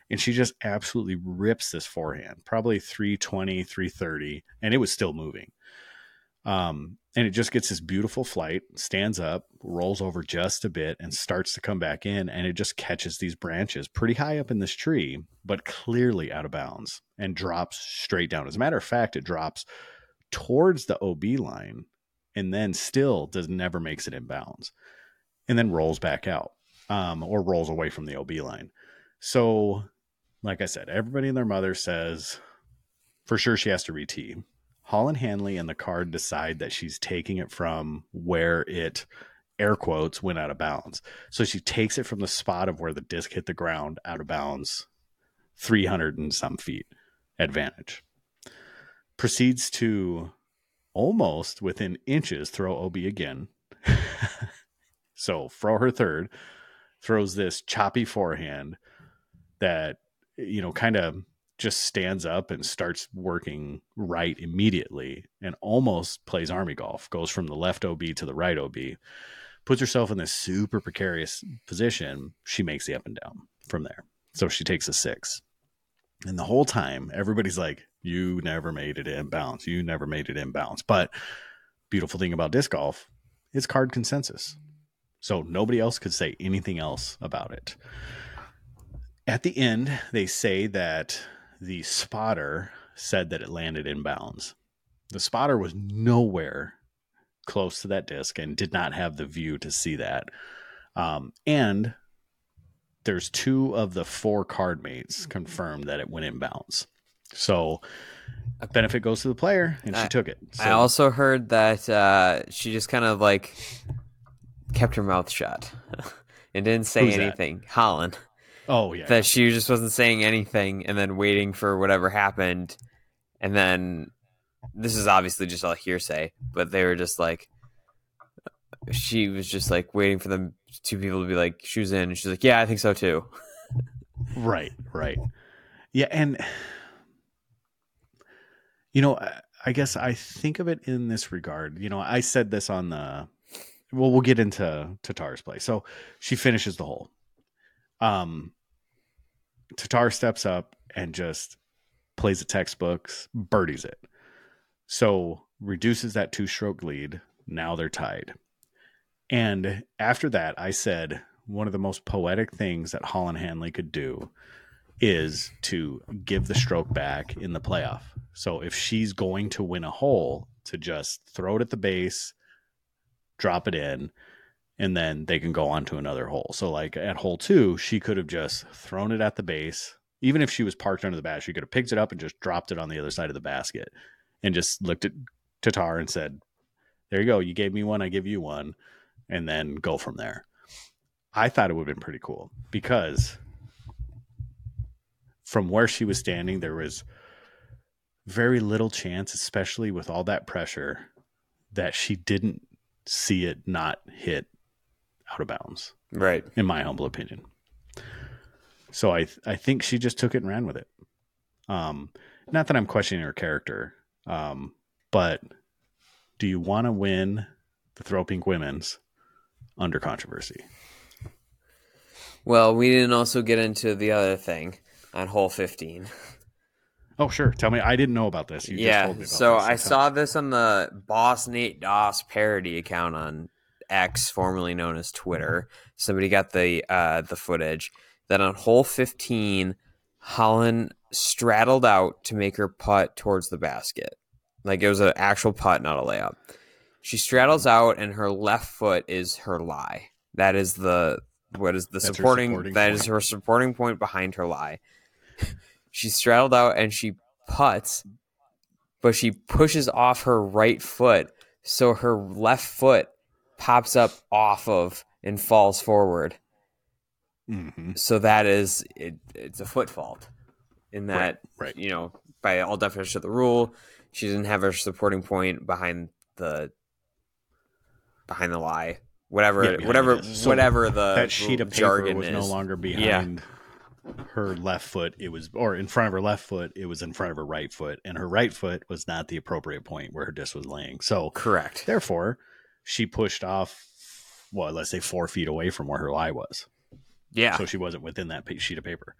And she just absolutely rips this forehand, probably three twenty, three thirty, and it was still moving. Um, and it just gets this beautiful flight, stands up, rolls over just a bit, and starts to come back in. And it just catches these branches pretty high up in this tree, but clearly out of bounds, and drops straight down. As a matter of fact, it drops towards the O B line and then still does never makes it in bounds, and then rolls back out, um, or rolls away from the O B line. So, like I said, everybody and their mother says for sure she has to re-tee. Holyn Handley and the card decide that she's taking it from where it, air quotes, went out of bounds. So she takes it from the spot of where the disc hit the ground out of bounds, three hundred and some feet advantage. Proceeds to almost within inches throw O B again. So throw her third, throws this choppy forehand that, you know, kind of just stands up and starts working right immediately, and almost plays army golf, goes from the left O B to the right O B, puts herself in this super precarious position. She makes the up and down from there. So she takes a six. And the whole time, everybody's like, you never made it in bounds. You never made it in bounds. But beautiful thing about disc golf, it's card consensus. So nobody else could say anything else about it. At the end, they say that the spotter said that it landed in bounds. The spotter was nowhere close to that disc and did not have the view to see that. Um, and there's two of the four card mates confirmed that it went in bounds. So benefit goes to the player, and she I, took it. So, I also heard that uh, she just kind of like kept her mouth shut and didn't say Who's anything. That? Holyn. Oh, yeah. That she just wasn't saying anything and then waiting for whatever happened. And then this is obviously just all hearsay, but they were just like, she was just like waiting for them two people to be like, shoes in. And she's like, yeah, I think so too. Right, right. Yeah. And, you know, I guess I think of it in this regard. You know, I said this on the, well, we'll get into Tatar's play. So she finishes the hole. Um, Tatar steps up and just plays the textbooks, birdies it. So reduces that two-stroke lead. Now they're tied. And after that, I said one of the most poetic things that Holyn Handley could do is to give the stroke back in the playoff. So if she's going to win a hole, to just throw it at the base, drop it in, and then they can go on to another hole. So like at hole two, she could have just thrown it at the base. Even if she was parked under the basket, she could have picked it up and just dropped it on the other side of the basket and just looked at Tatar and said, there you go. You gave me one. I give you one. And then go from there. I thought it would have been pretty cool because from where she was standing, there was very little chance, especially with all that pressure, that she didn't see it not hit out of bounds. Right. In my humble opinion. So I, th- I think she just took it and ran with it. Um, not that I'm questioning her character, um, but do you want to win the Throw Pink Women's under controversy? Well, we didn't also get into the other thing on hole fifteen. Oh, sure. Tell me. I didn't know about this. You yeah, just told me about so this. I saw this on the Boss Nate Doss parody account on X, formerly known as Twitter. Somebody got the uh, the footage that on hole fifteen, Holyn straddled out to make her putt towards the basket. Like it was an actual putt, not a layup. She straddles out, and her left foot is her lie. That is the what is the That's supporting, supporting that point. is her supporting point behind her lie. She straddled out and she putts, but she pushes off her right foot, so her left foot pops up off of and falls forward. Mm-hmm. So that is it, it's a foot fault. In that, Right, right. you know, by all definition of the rule, she didn't have her supporting point behind the behind the lie. Whatever, Yeah, behind whatever, it is. So whatever the that sheet of paper jargon was is. no longer behind her left foot. It was, or in front of her left foot. It was in front of her right foot, and her right foot was not the appropriate point where her disc was laying. So Correct. therefore, she pushed off, well, let's say four feet away from where her lie was. Yeah. So she wasn't within that sheet of paper.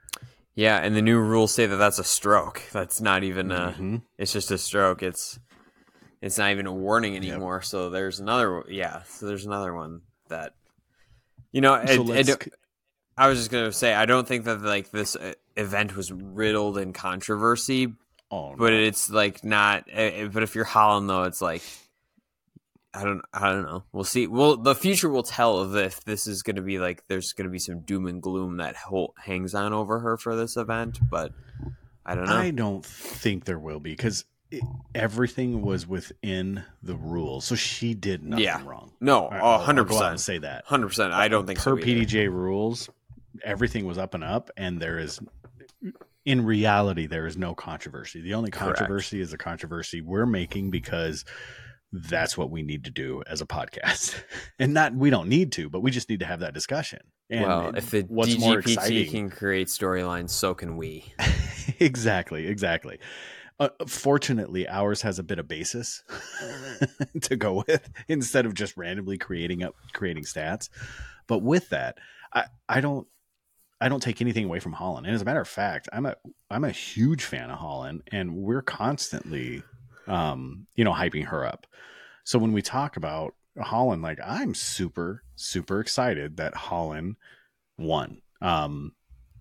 Yeah, and the new rules say that that's a stroke. That's not even a. Mm-hmm. It's just a stroke. It's it's not even a warning anymore. Yep. So there's another. Yeah. So there's another one that. You know, So it, let's. it, I was just gonna say I don't think that like this event was riddled in controversy. Oh, no. But it's like not. But if you're Holland, though, it's like. I don't. I don't know. We'll see. Well, the future will tell if this is going to be like. There's going to be some doom and gloom that whole, hangs on over her for this event, but I don't know. I don't think there will be because everything was within the rules, so she did nothing yeah. wrong. No, a hundred percent. Say that, hundred percent. I don't think per so P D J rules, everything was up and up, and there is. In reality, there is no controversy. The only controversy Correct. Is the controversy we're making because. That's what we need to do as a podcast, and not we don't need to, but we just need to have that discussion. And well, if the what's D G P T more exciting, can create storylines, so can we. exactly, exactly. Uh, fortunately, ours has a bit of basis to go with instead of just randomly creating up creating stats. But with that, I, I don't I don't take anything away from Holland. And as a matter of fact, I'm a I'm a huge fan of Holland, and we're constantly. Um, you know, hyping her up. So when we talk about Holland, like I'm super, super excited that Holland won. Um,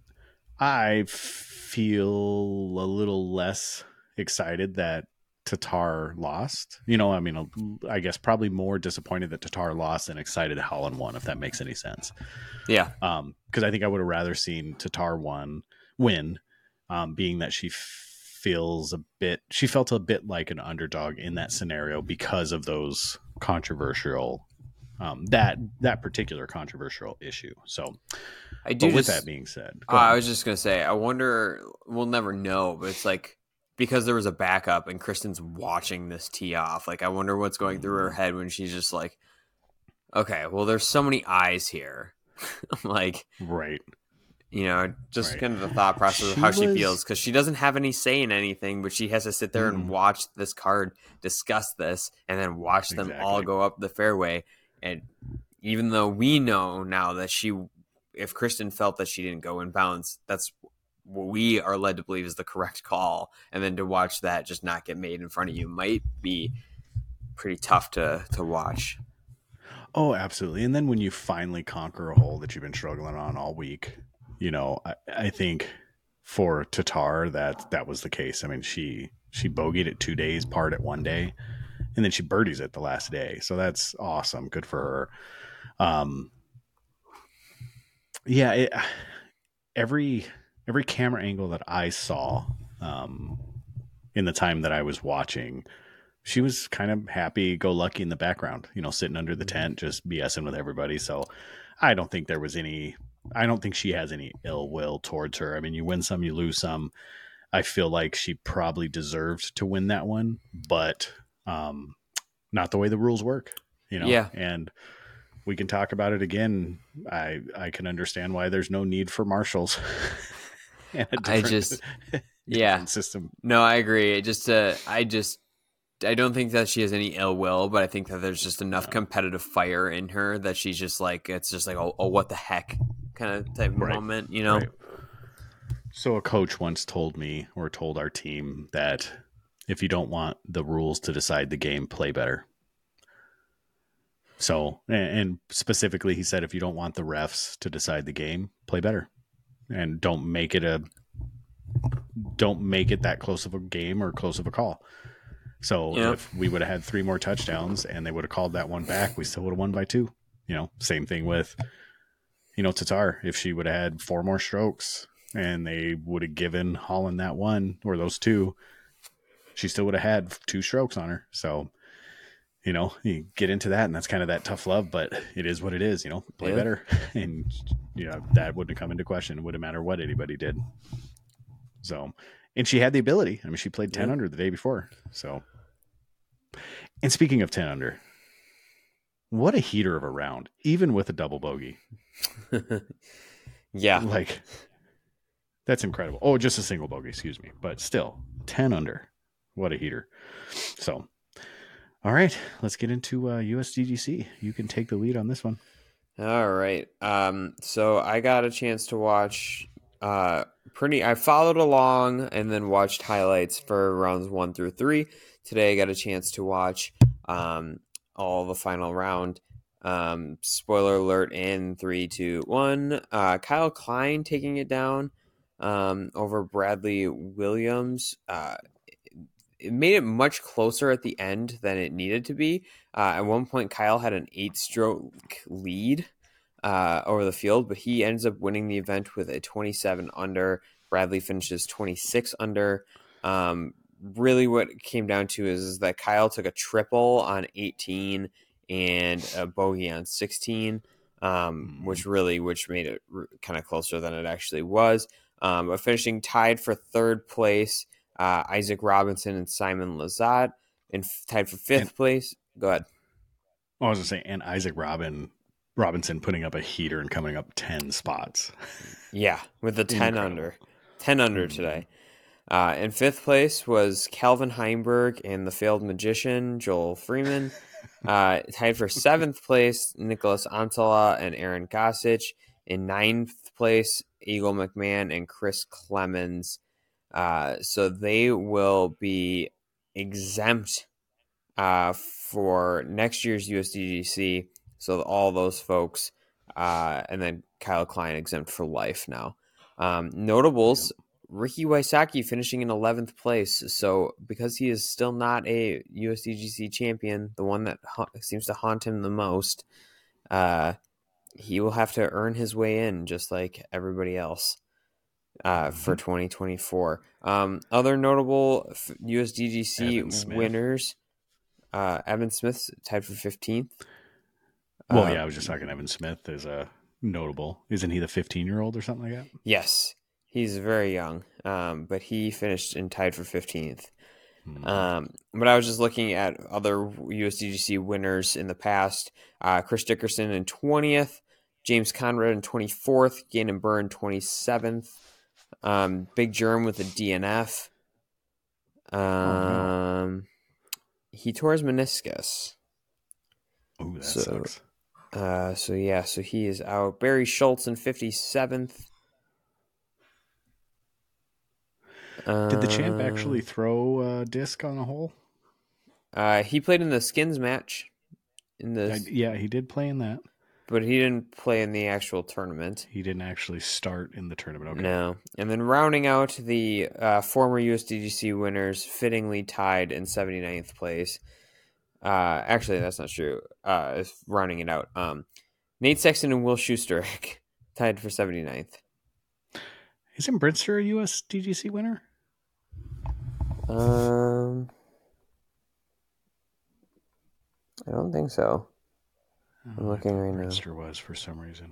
I feel a little less excited that Tatar lost. You know, I mean, I guess probably more disappointed that Tatar lost than excited Holland won, if that makes any sense. Yeah. Um, because I think I would have rather seen Tatar won win, um, being that she. F- feels a bit she felt a bit like an underdog in that scenario because of those controversial um that that particular controversial issue. So I do but with just, that being said uh, I was just gonna say I wonder we'll never know, but it's like because there was a backup and Kristen's watching this tee off, like I wonder what's going through her head when she's just like, okay, well there's so many eyes here. I'm like right You know, just right. kind of the thought process she of how was... she feels because she doesn't have any say in anything, but she has to sit there mm. and watch this card, discuss this, and then watch them exactly. all go up the fairway. And even though we know now that she, if Kristen felt that she didn't go in bounds, that's what we are led to believe is the correct call. And then to watch that just not get made in front of you might be pretty tough to to watch. Oh, absolutely. And then when you finally conquer a hole that you've been struggling on all week. You know, I, I think for Tatar that that was the case. I mean, she she bogeyed it two days, parred it one day, and then she birdies it the last day. So that's awesome. Good for her. Um, yeah, it, every every camera angle that I saw um, in the time that I was watching, she was kind of happy go lucky in the background. You know, sitting under the tent, just BSing with everybody. So I don't think there was any. I don't think she has any ill will towards her. I mean, you win some, you lose some. I feel like she probably deserved to win that one, but um, not the way the rules work, you know? Yeah. And we can talk about it again. I, I can understand why there's no need for marshals. I just, yeah, system. No, I agree. It just, uh, I just, I don't think that she has any ill will, but I think that there's just enough no. competitive fire in her that she's just like, it's just like, oh, oh what the heck kind of type of right. moment, you know? Right. So a coach once told me or told our team that if you don't want the rules to decide the game, play better. So, and specifically he said, if you don't want the refs to decide the game, play better and don't make it a, don't make it that close of a game or close of a call. So yep. if we would have had three more touchdowns and they would have called that one back, we still would have won by two. You know, same thing with, you know, Tatar. If she would have had four more strokes and they would have given Holland that one or those two, she still would have had two strokes on her. So, you know, you get into that and that's kind of that tough love, but it is what it is, you know, play yeah. better. And, you know, that wouldn't have come into question. It wouldn't matter what anybody did. So, and she had the ability. I mean, she played ten yeah. under the day before. So, and speaking of ten under, what a heater of a round, even with a double bogey. yeah. Like, that's incredible. Oh, just a single bogey, excuse me. But still, ten under. What a heater. So, all right, let's get into uh, U S D G C. You can take the lead on this one. All right. Um, so I got a chance to watch uh, pretty. I followed along and then watched highlights for rounds one through three. Today, I got a chance to watch um, all the final round. Um, spoiler alert in three, two, one. Uh, Kyle Klein taking it down um, over Bradley Williams. Uh, it made it much closer at the end than it needed to be. Uh, at one point, Kyle had an eight-stroke lead uh, over the field, but he ends up winning the event with a twenty-seven under. Bradley finishes twenty-six under. Um, really what it came down to is, is that Kyle took a triple on eighteen and a bogey on sixteen, um, which really which made it r- kind of closer than it actually was. Um, but finishing tied for third place, uh, Isaac Robinson and Simon Lazat, and f- tied for fifth and, place. Go ahead. I was going to say, and Isaac Robin Robinson putting up a heater and coming up ten spots. Yeah, with the ten Incredible. under. ten under mm-hmm. today. Uh, in fifth place was Calvin Heimberg and the failed magician, Joel Freeman. Uh, tied for seventh place, Nicholas Antala and Aaron Gossage. In ninth place, Eagle McMahon and Chris Clemens. Uh, so they will be exempt uh, for next year's U S D G C. So all those folks, uh, and then Kyle Klein exempt for life now. Um, notables, Ricky Wysocki finishing in eleventh place. So because he is still not a U S D G C champion, the one that ha- seems to haunt him the most, uh, he will have to earn his way in just like everybody else uh, mm-hmm. for twenty twenty-four. Um, other notable U S D G C winners, uh, Evan Smith tied for fifteenth. Well, uh, yeah, I was just talking Evan Smith is a notable. Isn't he the fifteen-year-old or something like that? Yes. He's very young, um, but he finished and tied for fifteenth. Hmm. Um, but I was just looking at other U S D G C winners in the past. Uh, Chris Dickerson in twentieth, James Conrad in twenty-fourth, Gannon Byrne twenty-seventh, um, Big Germ with a D N F. Um, oh, no. He tore his meniscus. Oh, that so, sucks. Uh, so, yeah, so he is out. Barry Schultz in fifty-seventh. Did the champ actually throw a disc on a hole? Uh, he played in the skins match. In the I, yeah, he did play in that, but he didn't play in the actual tournament. He didn't actually start in the tournament. Okay. No, and then rounding out the uh, former U S D G C winners, fittingly tied in seventy-ninth place. Uh, actually, that's not true. Uh, rounding it out, um, Nate Sexton and Will Schuster tied for seventy-ninth. Isn't Brinster a U S D G C winner? Um, I don't think so. I'm oh, looking right now. Brinster was for some reason.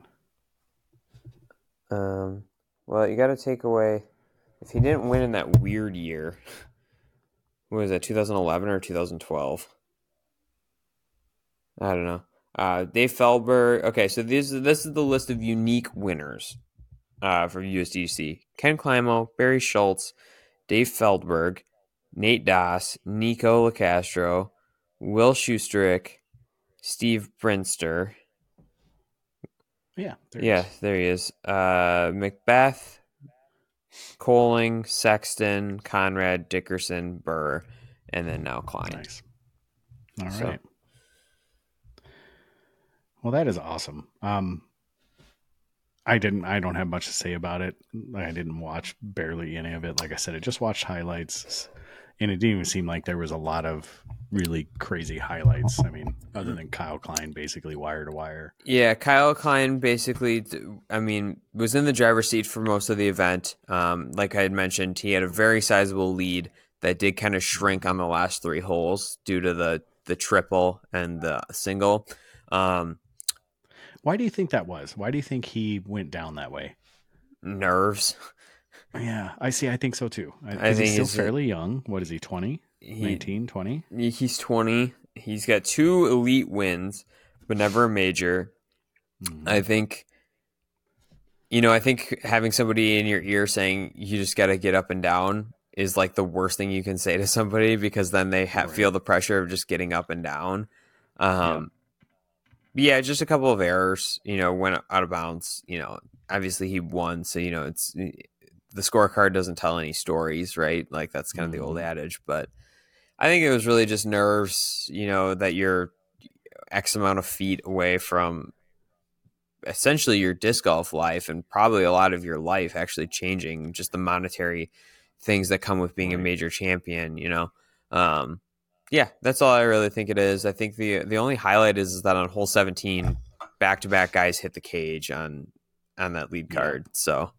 Um, well, you got to take away if he didn't win in that weird year. What was that? twenty eleven or twenty twelve? I don't know. Uh, Dave Feldberg. Okay, so this this is the list of unique winners uh, for U S D G C. Ken Climo, Barry Schultz, Dave Feldberg, Nate Doss, Nico LaCastro, Will Schusterick, Steve Brinster. Yeah, there yeah, he there he is. Uh, Macbeth, Coling, Sexton, Conrad, Dickerson, Burr, and then now Klein. Nice. All so. right. Well, that is awesome. Um, I didn't. I don't have much to say about it. I didn't watch barely any of it. Like I said, I just watched highlights, and it didn't even seem like there was a lot of really crazy highlights. I mean, other than Kyle Klein basically wire to wire. Yeah, Kyle Klein basically, I mean, was in the driver's seat for most of the event. Um, like I had mentioned, he had a very sizable lead that did kind of shrink on the last three holes due to the the triple and the single. Um, Why do you think that was? Why do you think he went down that way? Nerves. Yeah, I see. I think so too. I is think he still he's fairly young? What is he, twenty? He, nineteen, twenty? He's twenty. He's got two elite wins, but never a major. Mm-hmm. I think, you know, I think having somebody in your ear saying you just got to get up and down is like the worst thing you can say to somebody, because then they ha- right. feel the pressure of just getting up and down. Um, yeah. yeah, just a couple of errors, you know, went out of bounds, you know, obviously he won, so you know it's the scorecard doesn't tell any stories, right? Like that's kind of the old adage. But I think it was really just nerves, you know, that you're X amount of feet away from essentially your disc golf life and probably a lot of your life actually changing, just the monetary things that come with being right. a major champion, you know. Um, yeah, that's all I really think it is. I think the the only highlight is, is that on hole seventeen, back-to-back guys hit the cage on on that lead card. Yeah. So,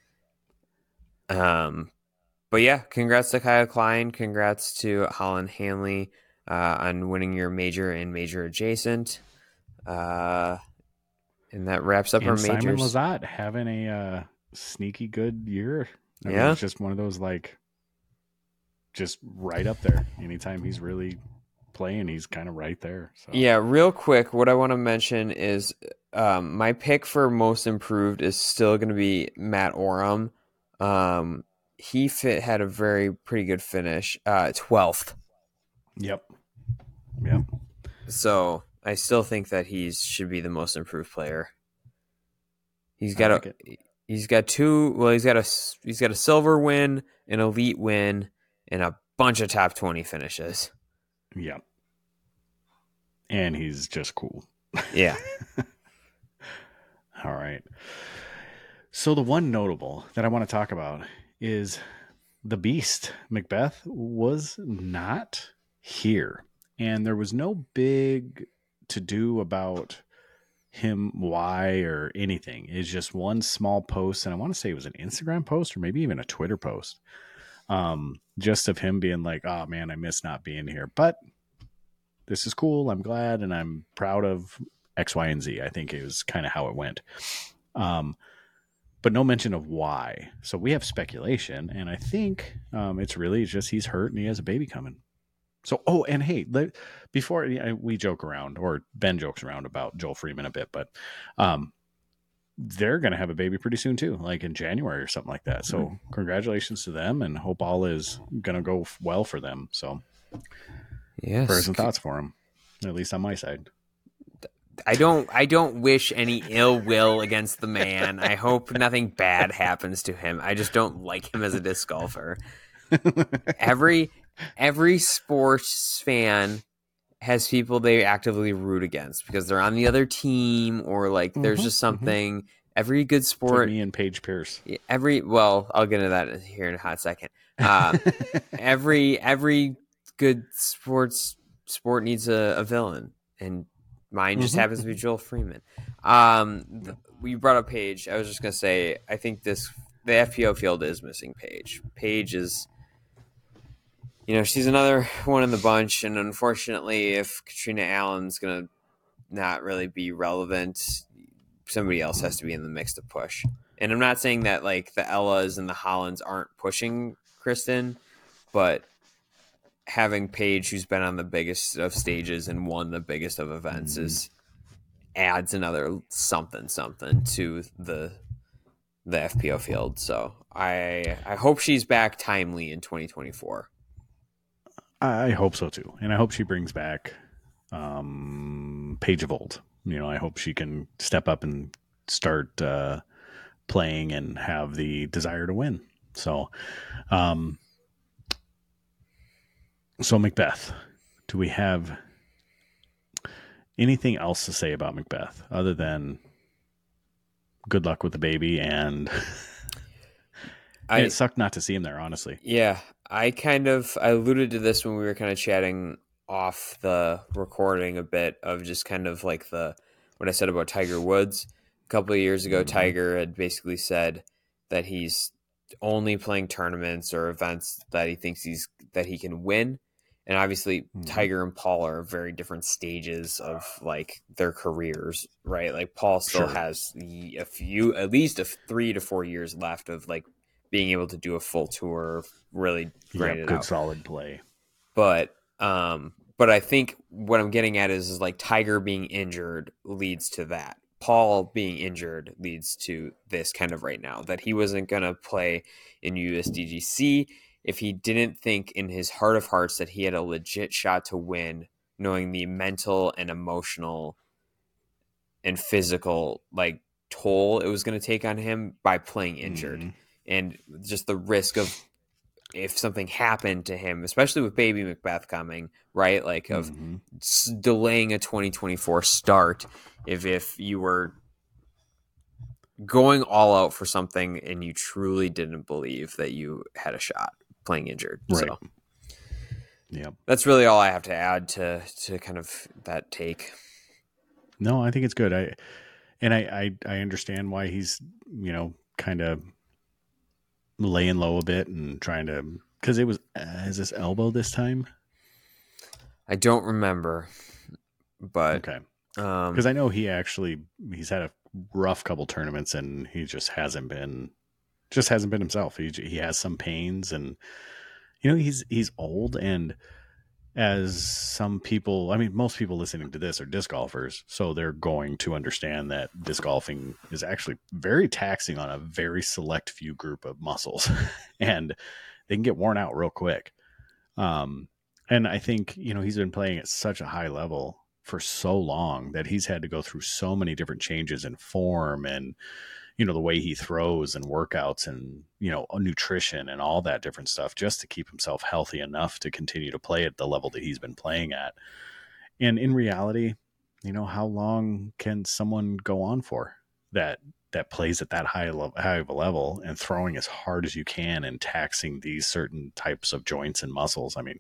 um, but yeah, congrats to Kyle Klein. Congrats to Holyn Handley uh, on winning your major and major adjacent. Uh, and that wraps up and our Simon majors. Lizotte having a uh, sneaky good year. I yeah, mean, it's just one of those like, just right up there. Anytime he's really playing, he's kind of right there. So. Yeah, real quick, what I want to mention is um, my pick for most improved is still going to be Matt Oram. Um, he fit had a very pretty good finish, uh, twelfth. Yep. Yep. So I still think that he should be the most improved player. He's got like a it. he's got two. Well, he's got a he's got a silver win, an elite win, and a bunch of top twenty finishes. Yeah. And he's just cool. Yeah. All right. So the one notable that I want to talk about is the Beast. McBeth was not here. And there was no big to do about him, why, or anything. It's just one small post. And I want to say it was an Instagram post or maybe even a Twitter post. Um, just of him being like, oh man, I miss not being here. But this is cool. I'm glad. And I'm proud of X, Y, and Z. I think it was kind of how it went. Um, but no mention of why. So we have speculation. And I think um, it's really just he's hurt and he has a baby coming. So, oh, and hey, let, before we joke around, or Ben jokes around about Joel Freeman a bit, but um, they're going to have a baby pretty soon too, like in January or something like that. So mm-hmm. Congratulations to them and hope all is going to go well for them. So yes, prayers and thoughts for him, at least on my side. I don't, I don't wish any ill will against the man. I hope nothing bad happens to him. I just don't like him as a disc golfer. Every, every sports fan has people they actively root against because they're on the other team or like there's mm-hmm, just something. Mm-hmm. Every good sport, like me and Paige Pierce. Every well, I'll get into that here in a hot second. Uh, every every good sports sport needs a, a villain, and mine just mm-hmm. happens to be Joel Freeman. Um, the, we brought up Paige. I was just gonna say I think this the F P O field is missing Paige. Paige is. You know, she's another one in the bunch, and unfortunately, if Katrina Allen's going to not really be relevant, somebody else has to be in the mix to push. And I'm not saying that, like, the Ellas and the Hollands aren't pushing Kristen, but having Paige, who's been on the biggest of stages and won the biggest of events, mm-hmm. is adds another something, something to the the F P O field. So I I hope she's back timely in twenty twenty-four. I hope so too, and I hope she brings back um, Paige of old. You know, I hope she can step up and start uh, playing and have the desire to win. So, um, so McBeth, do we have anything else to say about McBeth other than good luck with the baby and? I, and it sucked not to see him there, honestly. Yeah. I kind of I alluded to this when we were kind of chatting off the recording a bit of just kind of like the what I said about Tiger Woods. A couple of years ago, mm-hmm. Tiger had basically said that he's only playing tournaments or events that he thinks he's that he can win. And obviously mm-hmm. Tiger and Paul are very different stages of like their careers, right? Like Paul still sure. has a few, at least a three to four years left of like being able to do a full tour, really grind yep, it good out. Solid play. But um, but I think what I'm getting at is, is like Tiger being injured leads to that. Paul being injured leads to this kind of right now, that he wasn't going to play in U S D G C if he didn't think in his heart of hearts that he had a legit shot to win, knowing the mental and emotional and physical like toll it was going to take on him by playing injured, Mm-hmm. and just the risk of if something happened to him, especially with Baby Macbeth coming, right? Like of Mm-hmm. s- delaying a twenty twenty-four start if if you were going all out for something and you truly didn't believe that you had a shot playing injured. Right. So Yeah. that's really all I have to add to to kind of that take. No, I think it's good. I and I I, I understand why he's, you know, kind of laying low a bit and trying to, because it was uh, is this elbow this time? I don't remember, but Okay. um, Because I know he actually he's had a rough couple tournaments and he just hasn't been just hasn't been himself. He he has some pains, and you know he's he's old, and as some people, I mean most people listening to this are disc golfers, so they're going to understand that disc golfing is actually very taxing on a very select few group of muscles and they can get worn out real quick. Um and I think, you know, he's been playing at such a high level for so long that he's had to go through so many different changes in form and, you know, the way he throws and workouts and, you know, nutrition and all that different stuff just to keep himself healthy enough to continue to play at the level that he's been playing at. And in reality, you know, how long can someone go on for that, that plays at that high level, high of a level and throwing as hard as you can and taxing these certain types of joints and muscles? I mean,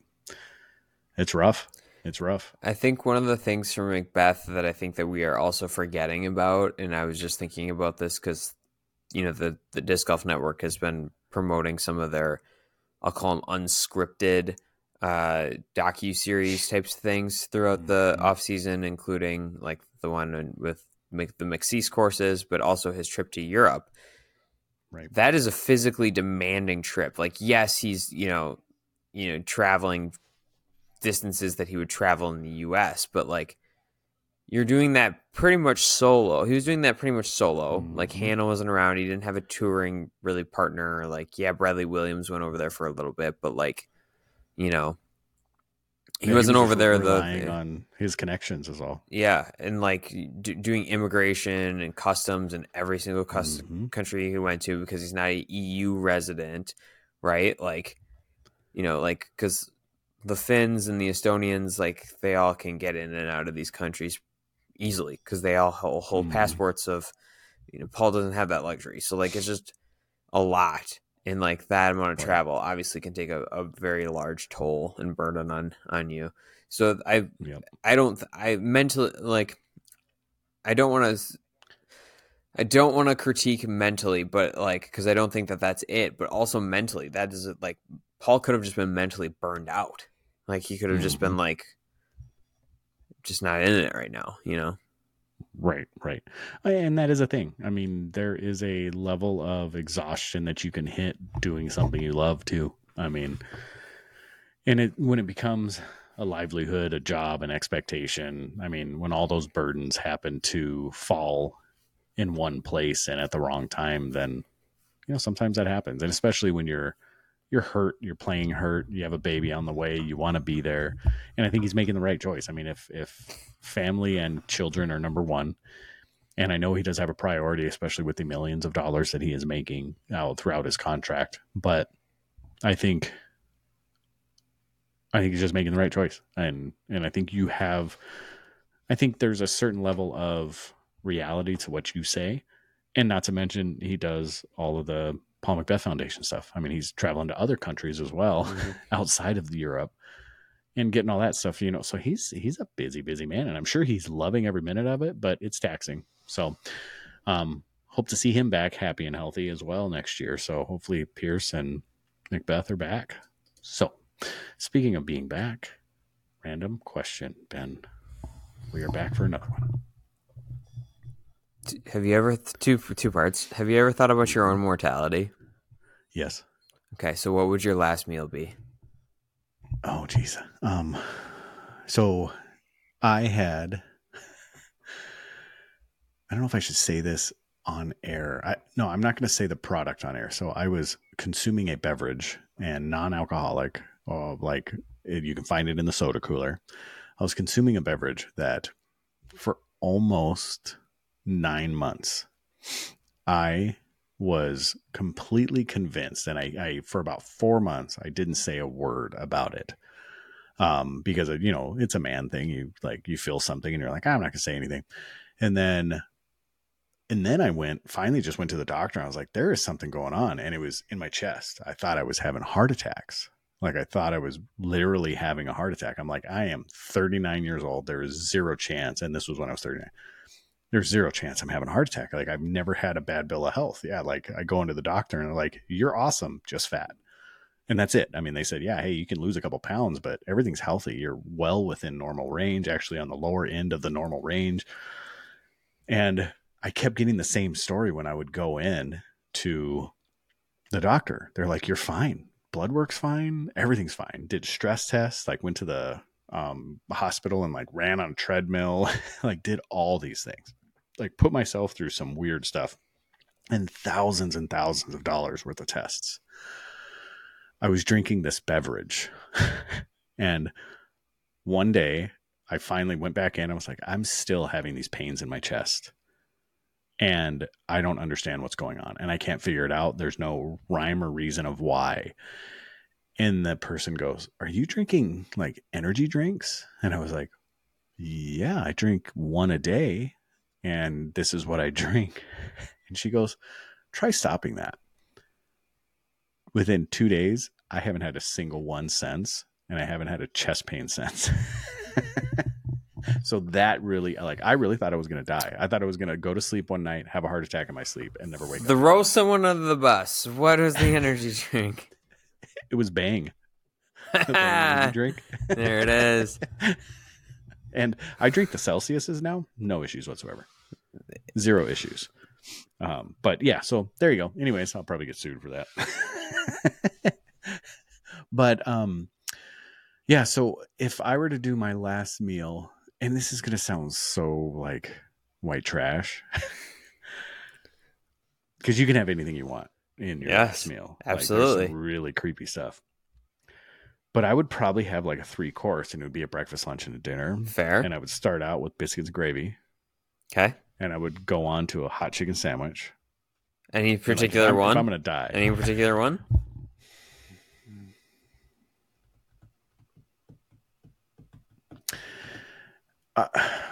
it's rough. It's rough. I think one of the things from Macbeth that I think that we are also forgetting about, and I was just thinking about this because, you know, the, the Disc Golf Network has been promoting some of their, I'll call them unscripted uh, docu-series types of things throughout the Mhm. off season, including like the one with the McCease courses, but also his trip to Europe. Right. That is a physically demanding trip. Like, yes, he's, you know, you know, traveling distances that he would travel in the U S, but like you're doing that pretty much solo. He was doing that pretty much solo. Mm-hmm. Like Hannah wasn't around. He didn't have a touring really partner. Like, yeah, Bradley Williams went over there for a little bit, but like, you know, he Yeah, wasn't he was over just there. relying The on his connections is all. yeah, and like d- doing immigration and customs in every single cus- Mm-hmm. country he went to because he's not a E U resident, right? Like, you know, like because the Finns and the Estonians, like they all can get in and out of these countries easily because they all hold, hold Mm-hmm. passports of, you know, Paul doesn't have that luxury. So like it's just a lot. And like that amount of Right. travel obviously can take a, a very large toll and burden on, on you. So I, Yep. I don't, I mentally like, I don't want to, I don't want to critique mentally, but like, cause I don't think that that's it, but also mentally that is like, Paul could have just been mentally burned out. Like he could have just Mm-hmm. been like, just not in it right now, you know? Right, right. And that is a thing. I mean, there is a level of exhaustion that you can hit doing something you love too. I mean, and it when it becomes a livelihood, a job, an expectation, I mean, when all those burdens happen to fall in one place and at the wrong time, then, you know, sometimes that happens. And especially when you're you're hurt, you're playing hurt, you have a baby on the way, you want to be there. And I think he's making the right choice. I mean, if if family and children are number one, and I know he does have a priority, especially with the millions of dollars that he is making out throughout his contract, but I think I think he's just making the right choice. And and I think you have I think there's a certain level of reality to what you say. And not to mention he does all of the Paul Macbeth Foundation stuff. I mean, he's traveling to other countries as well, mm-hmm. outside of Europe, and getting all that stuff, you know. So he's he's a busy, busy man, and I'm sure he's loving every minute of it, but it's taxing. So um, hope to see him back happy and healthy as well next year. So hopefully Pierce and Macbeth are back. So speaking of being back, random question, Ben. We are back for another one. Have you ever two two parts? Have you ever thought about your own mortality? Yes. Okay, so what would your last meal be? Oh, geez. Um, so I had. I don't know if I should say this on air. I, no, I'm not going to say the product on air. So I was consuming a beverage and non-alcoholic, uh, like you can find it in the soda cooler. I was consuming a beverage that for almost nine months I was completely convinced, and I, I for about four months I didn't say a word about it, um, because you know it's a man thing. You like you feel something, and you're like, I'm not gonna say anything, and then and then I went finally just went to the doctor. And I was like, there is something going on, and it was in my chest. I thought I was having heart attacks. Like I thought I was literally having a heart attack. I'm like, I am thirty-nine years old. There is zero chance, and this was when I was thirty-nine. There's zero chance I'm having a heart attack. Like I've never had a bad bill of health. Yeah. Like I go into the doctor and they're like, you're awesome, just fat. And that's it. I mean, they said, yeah, hey, you can lose a couple pounds, but everything's healthy. You're well within normal range, actually on the lower end of the normal range. And I kept getting the same story when I would go in to the doctor. They're like, you're fine. Blood work's fine. Everything's fine. Did stress tests, like went to the um, hospital and like ran on a treadmill, like did all these things. Like put myself through some weird stuff and thousands and thousands of dollars worth of tests. I was drinking this beverage and one day I finally went back in. I was like, I'm still having these pains in my chest and I don't understand what's going on and I can't figure it out. There's no rhyme or reason of why. And the person goes, are you drinking like energy drinks? And I was like, yeah, I drink one a day. And this is what I drink. And she goes, try stopping that. Within two days, I haven't had a single one since, and I haven't had a chest pain since. So that really, like, I really thought I was going to die. I thought I was going to go to sleep one night, have a heart attack in my sleep, and never wake up. Throw someone under the bus. What is the energy drink? It was Bang. The energy drink. There it is. And I drink the Celsiuses now. No issues whatsoever. Zero issues. Um, but yeah, so there you go. Anyways, I'll probably get sued for that. But um, yeah, so if I were to do my last meal, and this is going to sound so like white trash, because you can have anything you want in your Yes, last meal. absolutely. Like, there's some really creepy stuff. But I would probably have like a three course, and it would be a breakfast, lunch, and a dinner. Fair. And I would start out with biscuits and gravy. Okay. And I would go on to a hot chicken sandwich. Any particular like, if I'm, one? If I'm going to die. Any particular one? Uh,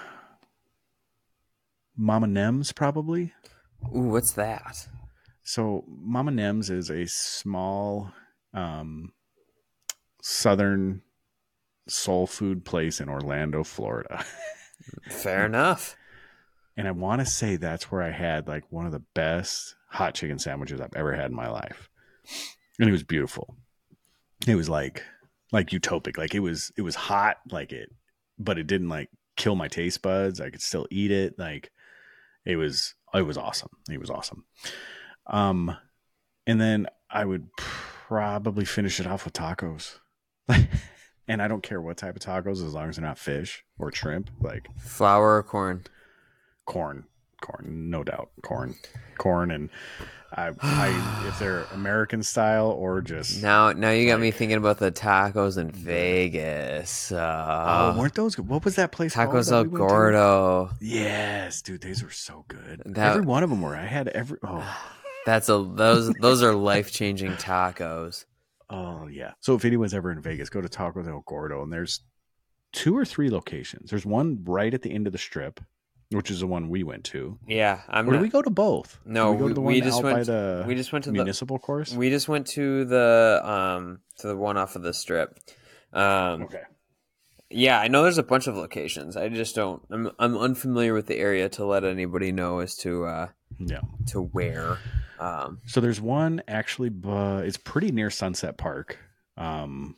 Mama Nem's probably. Ooh, what's that? So Mama Nem's is a small um, southern soul food place in Orlando, Florida. Fair enough. And I want to say that's where I had like one of the best hot chicken sandwiches I've ever had in my life. And it was beautiful. It was like like utopic. Like it was it was hot, like it, but it didn't like kill my taste buds. I could still eat it. Like it was it was awesome. It was awesome. Um and then I would probably finish it off with tacos. And I don't care what type of tacos as long as they're not fish or shrimp. Like flour or corn. Corn, corn, no doubt, corn, corn, and I, I, if they're American style or just now, now you got like, me thinking about the tacos in Vegas. Uh, oh, weren't those good? What was that place? Tacos El El Gordo. Yes, dude, these were so good. That, every one of them were. I had every. Oh, that's a those those are life changing tacos. Oh yeah. So if anyone's ever in Vegas, go to Tacos El Gordo, and there's two or three locations. There's one right at the end of the strip, which is the one we went to. Yeah, I'm. Or not, did we go to both? No, did we, go we, to the we one just out went. by the we just went to municipal the, course. We just went to the um to the one off of the strip. Um, okay. Yeah, I know there's a bunch of locations. I just don't. I'm I'm unfamiliar with the area to let anybody know as to uh yeah to where. Um, so there's one actually, but it's pretty near Sunset Park, um,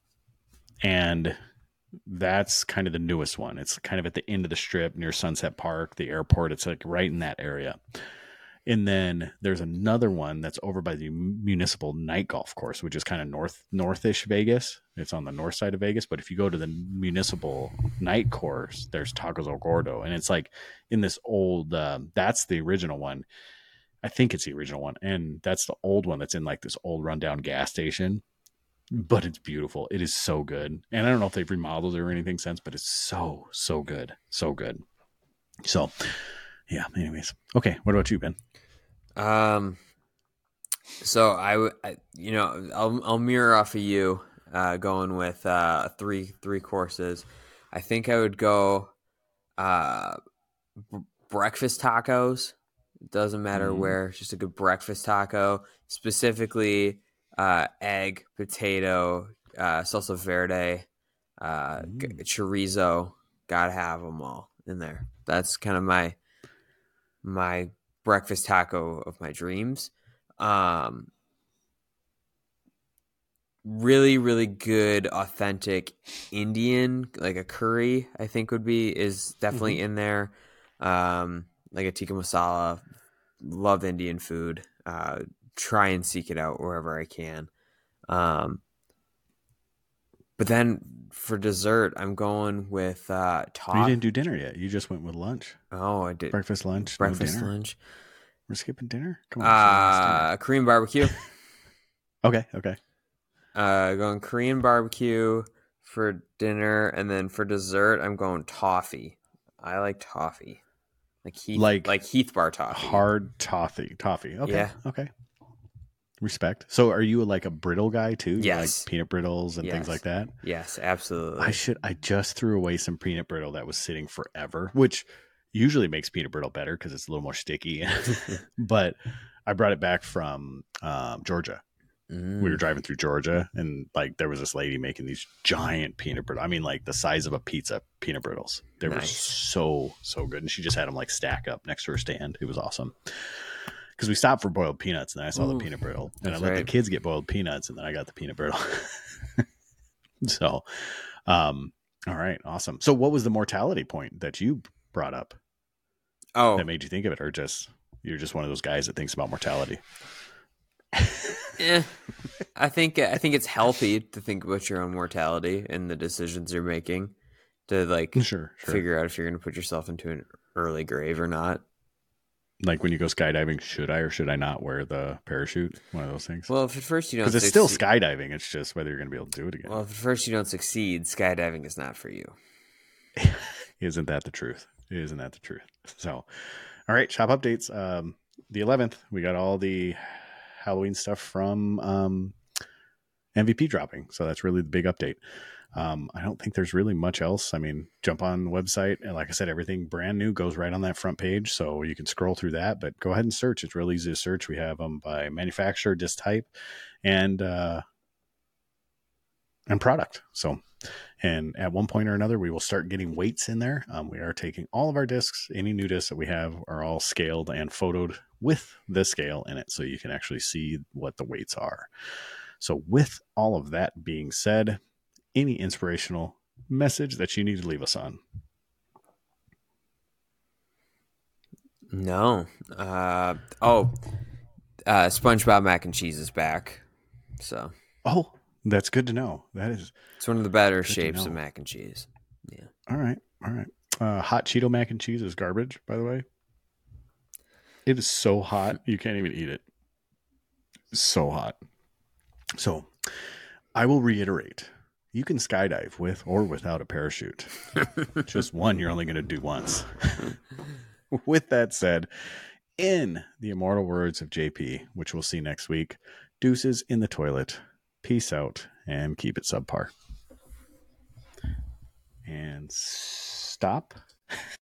and that's kind of the newest one. It's kind of at the end of the strip near Sunset Park, the airport. It's like right in that area. And then there's another one that's over by the municipal night golf course, which is kind of north northish Vegas. It's on the north side of Vegas. But if you go to the municipal night course, there's Tacos El Gordo. And it's like in this old, uh, that's the original one. I think it's the original one. And that's the old one that's in like this old rundown gas station. But it's beautiful. It is so good. And I don't know if they've remodeled it or anything since, but it's so, so good. So good. So Yeah. Anyways. Okay. What about you, Ben? Um, so I, w- I- you know, I'll I'll mirror off of you, uh, going with uh three three courses. I think I would go uh b- breakfast tacos. Doesn't matter Mm-hmm. where, just a good breakfast taco. Specifically, uh, egg, potato, uh, salsa verde, uh, g- Mm. chorizo. Gotta have them all in there. That's kind of my my breakfast taco of my dreams. Um, really, really good, authentic Indian, like a curry, I think would be is Mm-hmm. definitely in there. Um, like a tikka masala. Love Indian food. Uh, try and seek it out wherever I can. Um, but then for dessert, I'm going with uh, You toff. didn't do dinner yet. You just went with lunch. Oh, I did Breakfast, lunch, no breakfast, dinner. lunch. We're skipping dinner? Come on, it's your last dinner. Uh, Korean barbecue. Okay, okay. Uh, going Korean barbecue for dinner, and then for dessert, I'm going toffee. I like toffee, like Heath, Like like Heath bar toffee. hard toffee. Toffee. Okay. Yeah. Okay. Respect. So are you like a brittle guy too? You like Yes. peanut brittles and Yes. things like that? Yes, absolutely. I should I just threw away some peanut brittle that was sitting forever, which usually makes peanut brittle better because it's a little more sticky. But I brought it back from um, Georgia. Mm. We were driving through Georgia, and like there was this lady making these giant peanut brittle. I mean, like the size of a pizza peanut brittles. They were Nice. so so good, and she just had them like stack up next to her stand. It was awesome. Because we stopped for boiled peanuts, and then I saw Ooh, the peanut brittle, and I that's let the right. kids get boiled peanuts, and then I got the peanut brittle. So, um, all right, awesome. So, what was the mortality point that you brought up Oh, that made you think of it, or just you're just one of those guys that thinks about mortality? eh, I think I think it's healthy to think about your own mortality and the decisions you're making to like Sure, sure. figure out if you're going to put yourself into an early grave or not. Like when you go skydiving, should I or should I not wear the parachute? One of those things. Well, if at first you don't, Because it's still skydiving. It's just whether you're going to be able to do it again. Well, if at first you don't succeed, skydiving is not for you. Isn't that the truth? Isn't that the truth? So, all right, shop updates. Um, the eleventh, we got all the Halloween stuff from um, M V P dropping. So that's really the big update. Um, I don't think there's really much else. I mean, jump on the website. And like I said, everything brand new goes right on that front page. So you can scroll through that, but go ahead and search. It's real easy to search. We have them by manufacturer, disc type, and, uh, and product. So, and at one point or another, we will start getting weights in there. Um, we are taking all of our discs. Any new discs that we have are all scaled and photoed with the scale in it. So you can actually see what the weights are. So with all of that being said, any inspirational message that you need to leave us on? No. Uh, oh, uh, SpongeBob mac and cheese is back. So. Oh, that's good to know. That is. It's one of the better shapes of mac and cheese. Yeah. All right. All right. Uh, hot Cheeto mac and cheese is garbage, by the way. It is so hot you can't even eat it. It's so hot. So, I will reiterate. You can skydive with or without a parachute. Just one you're only going to do once. With that said, in the immortal words of J P, which we'll see next week, deuces in the toilet, peace out, and keep it subpar. And stop.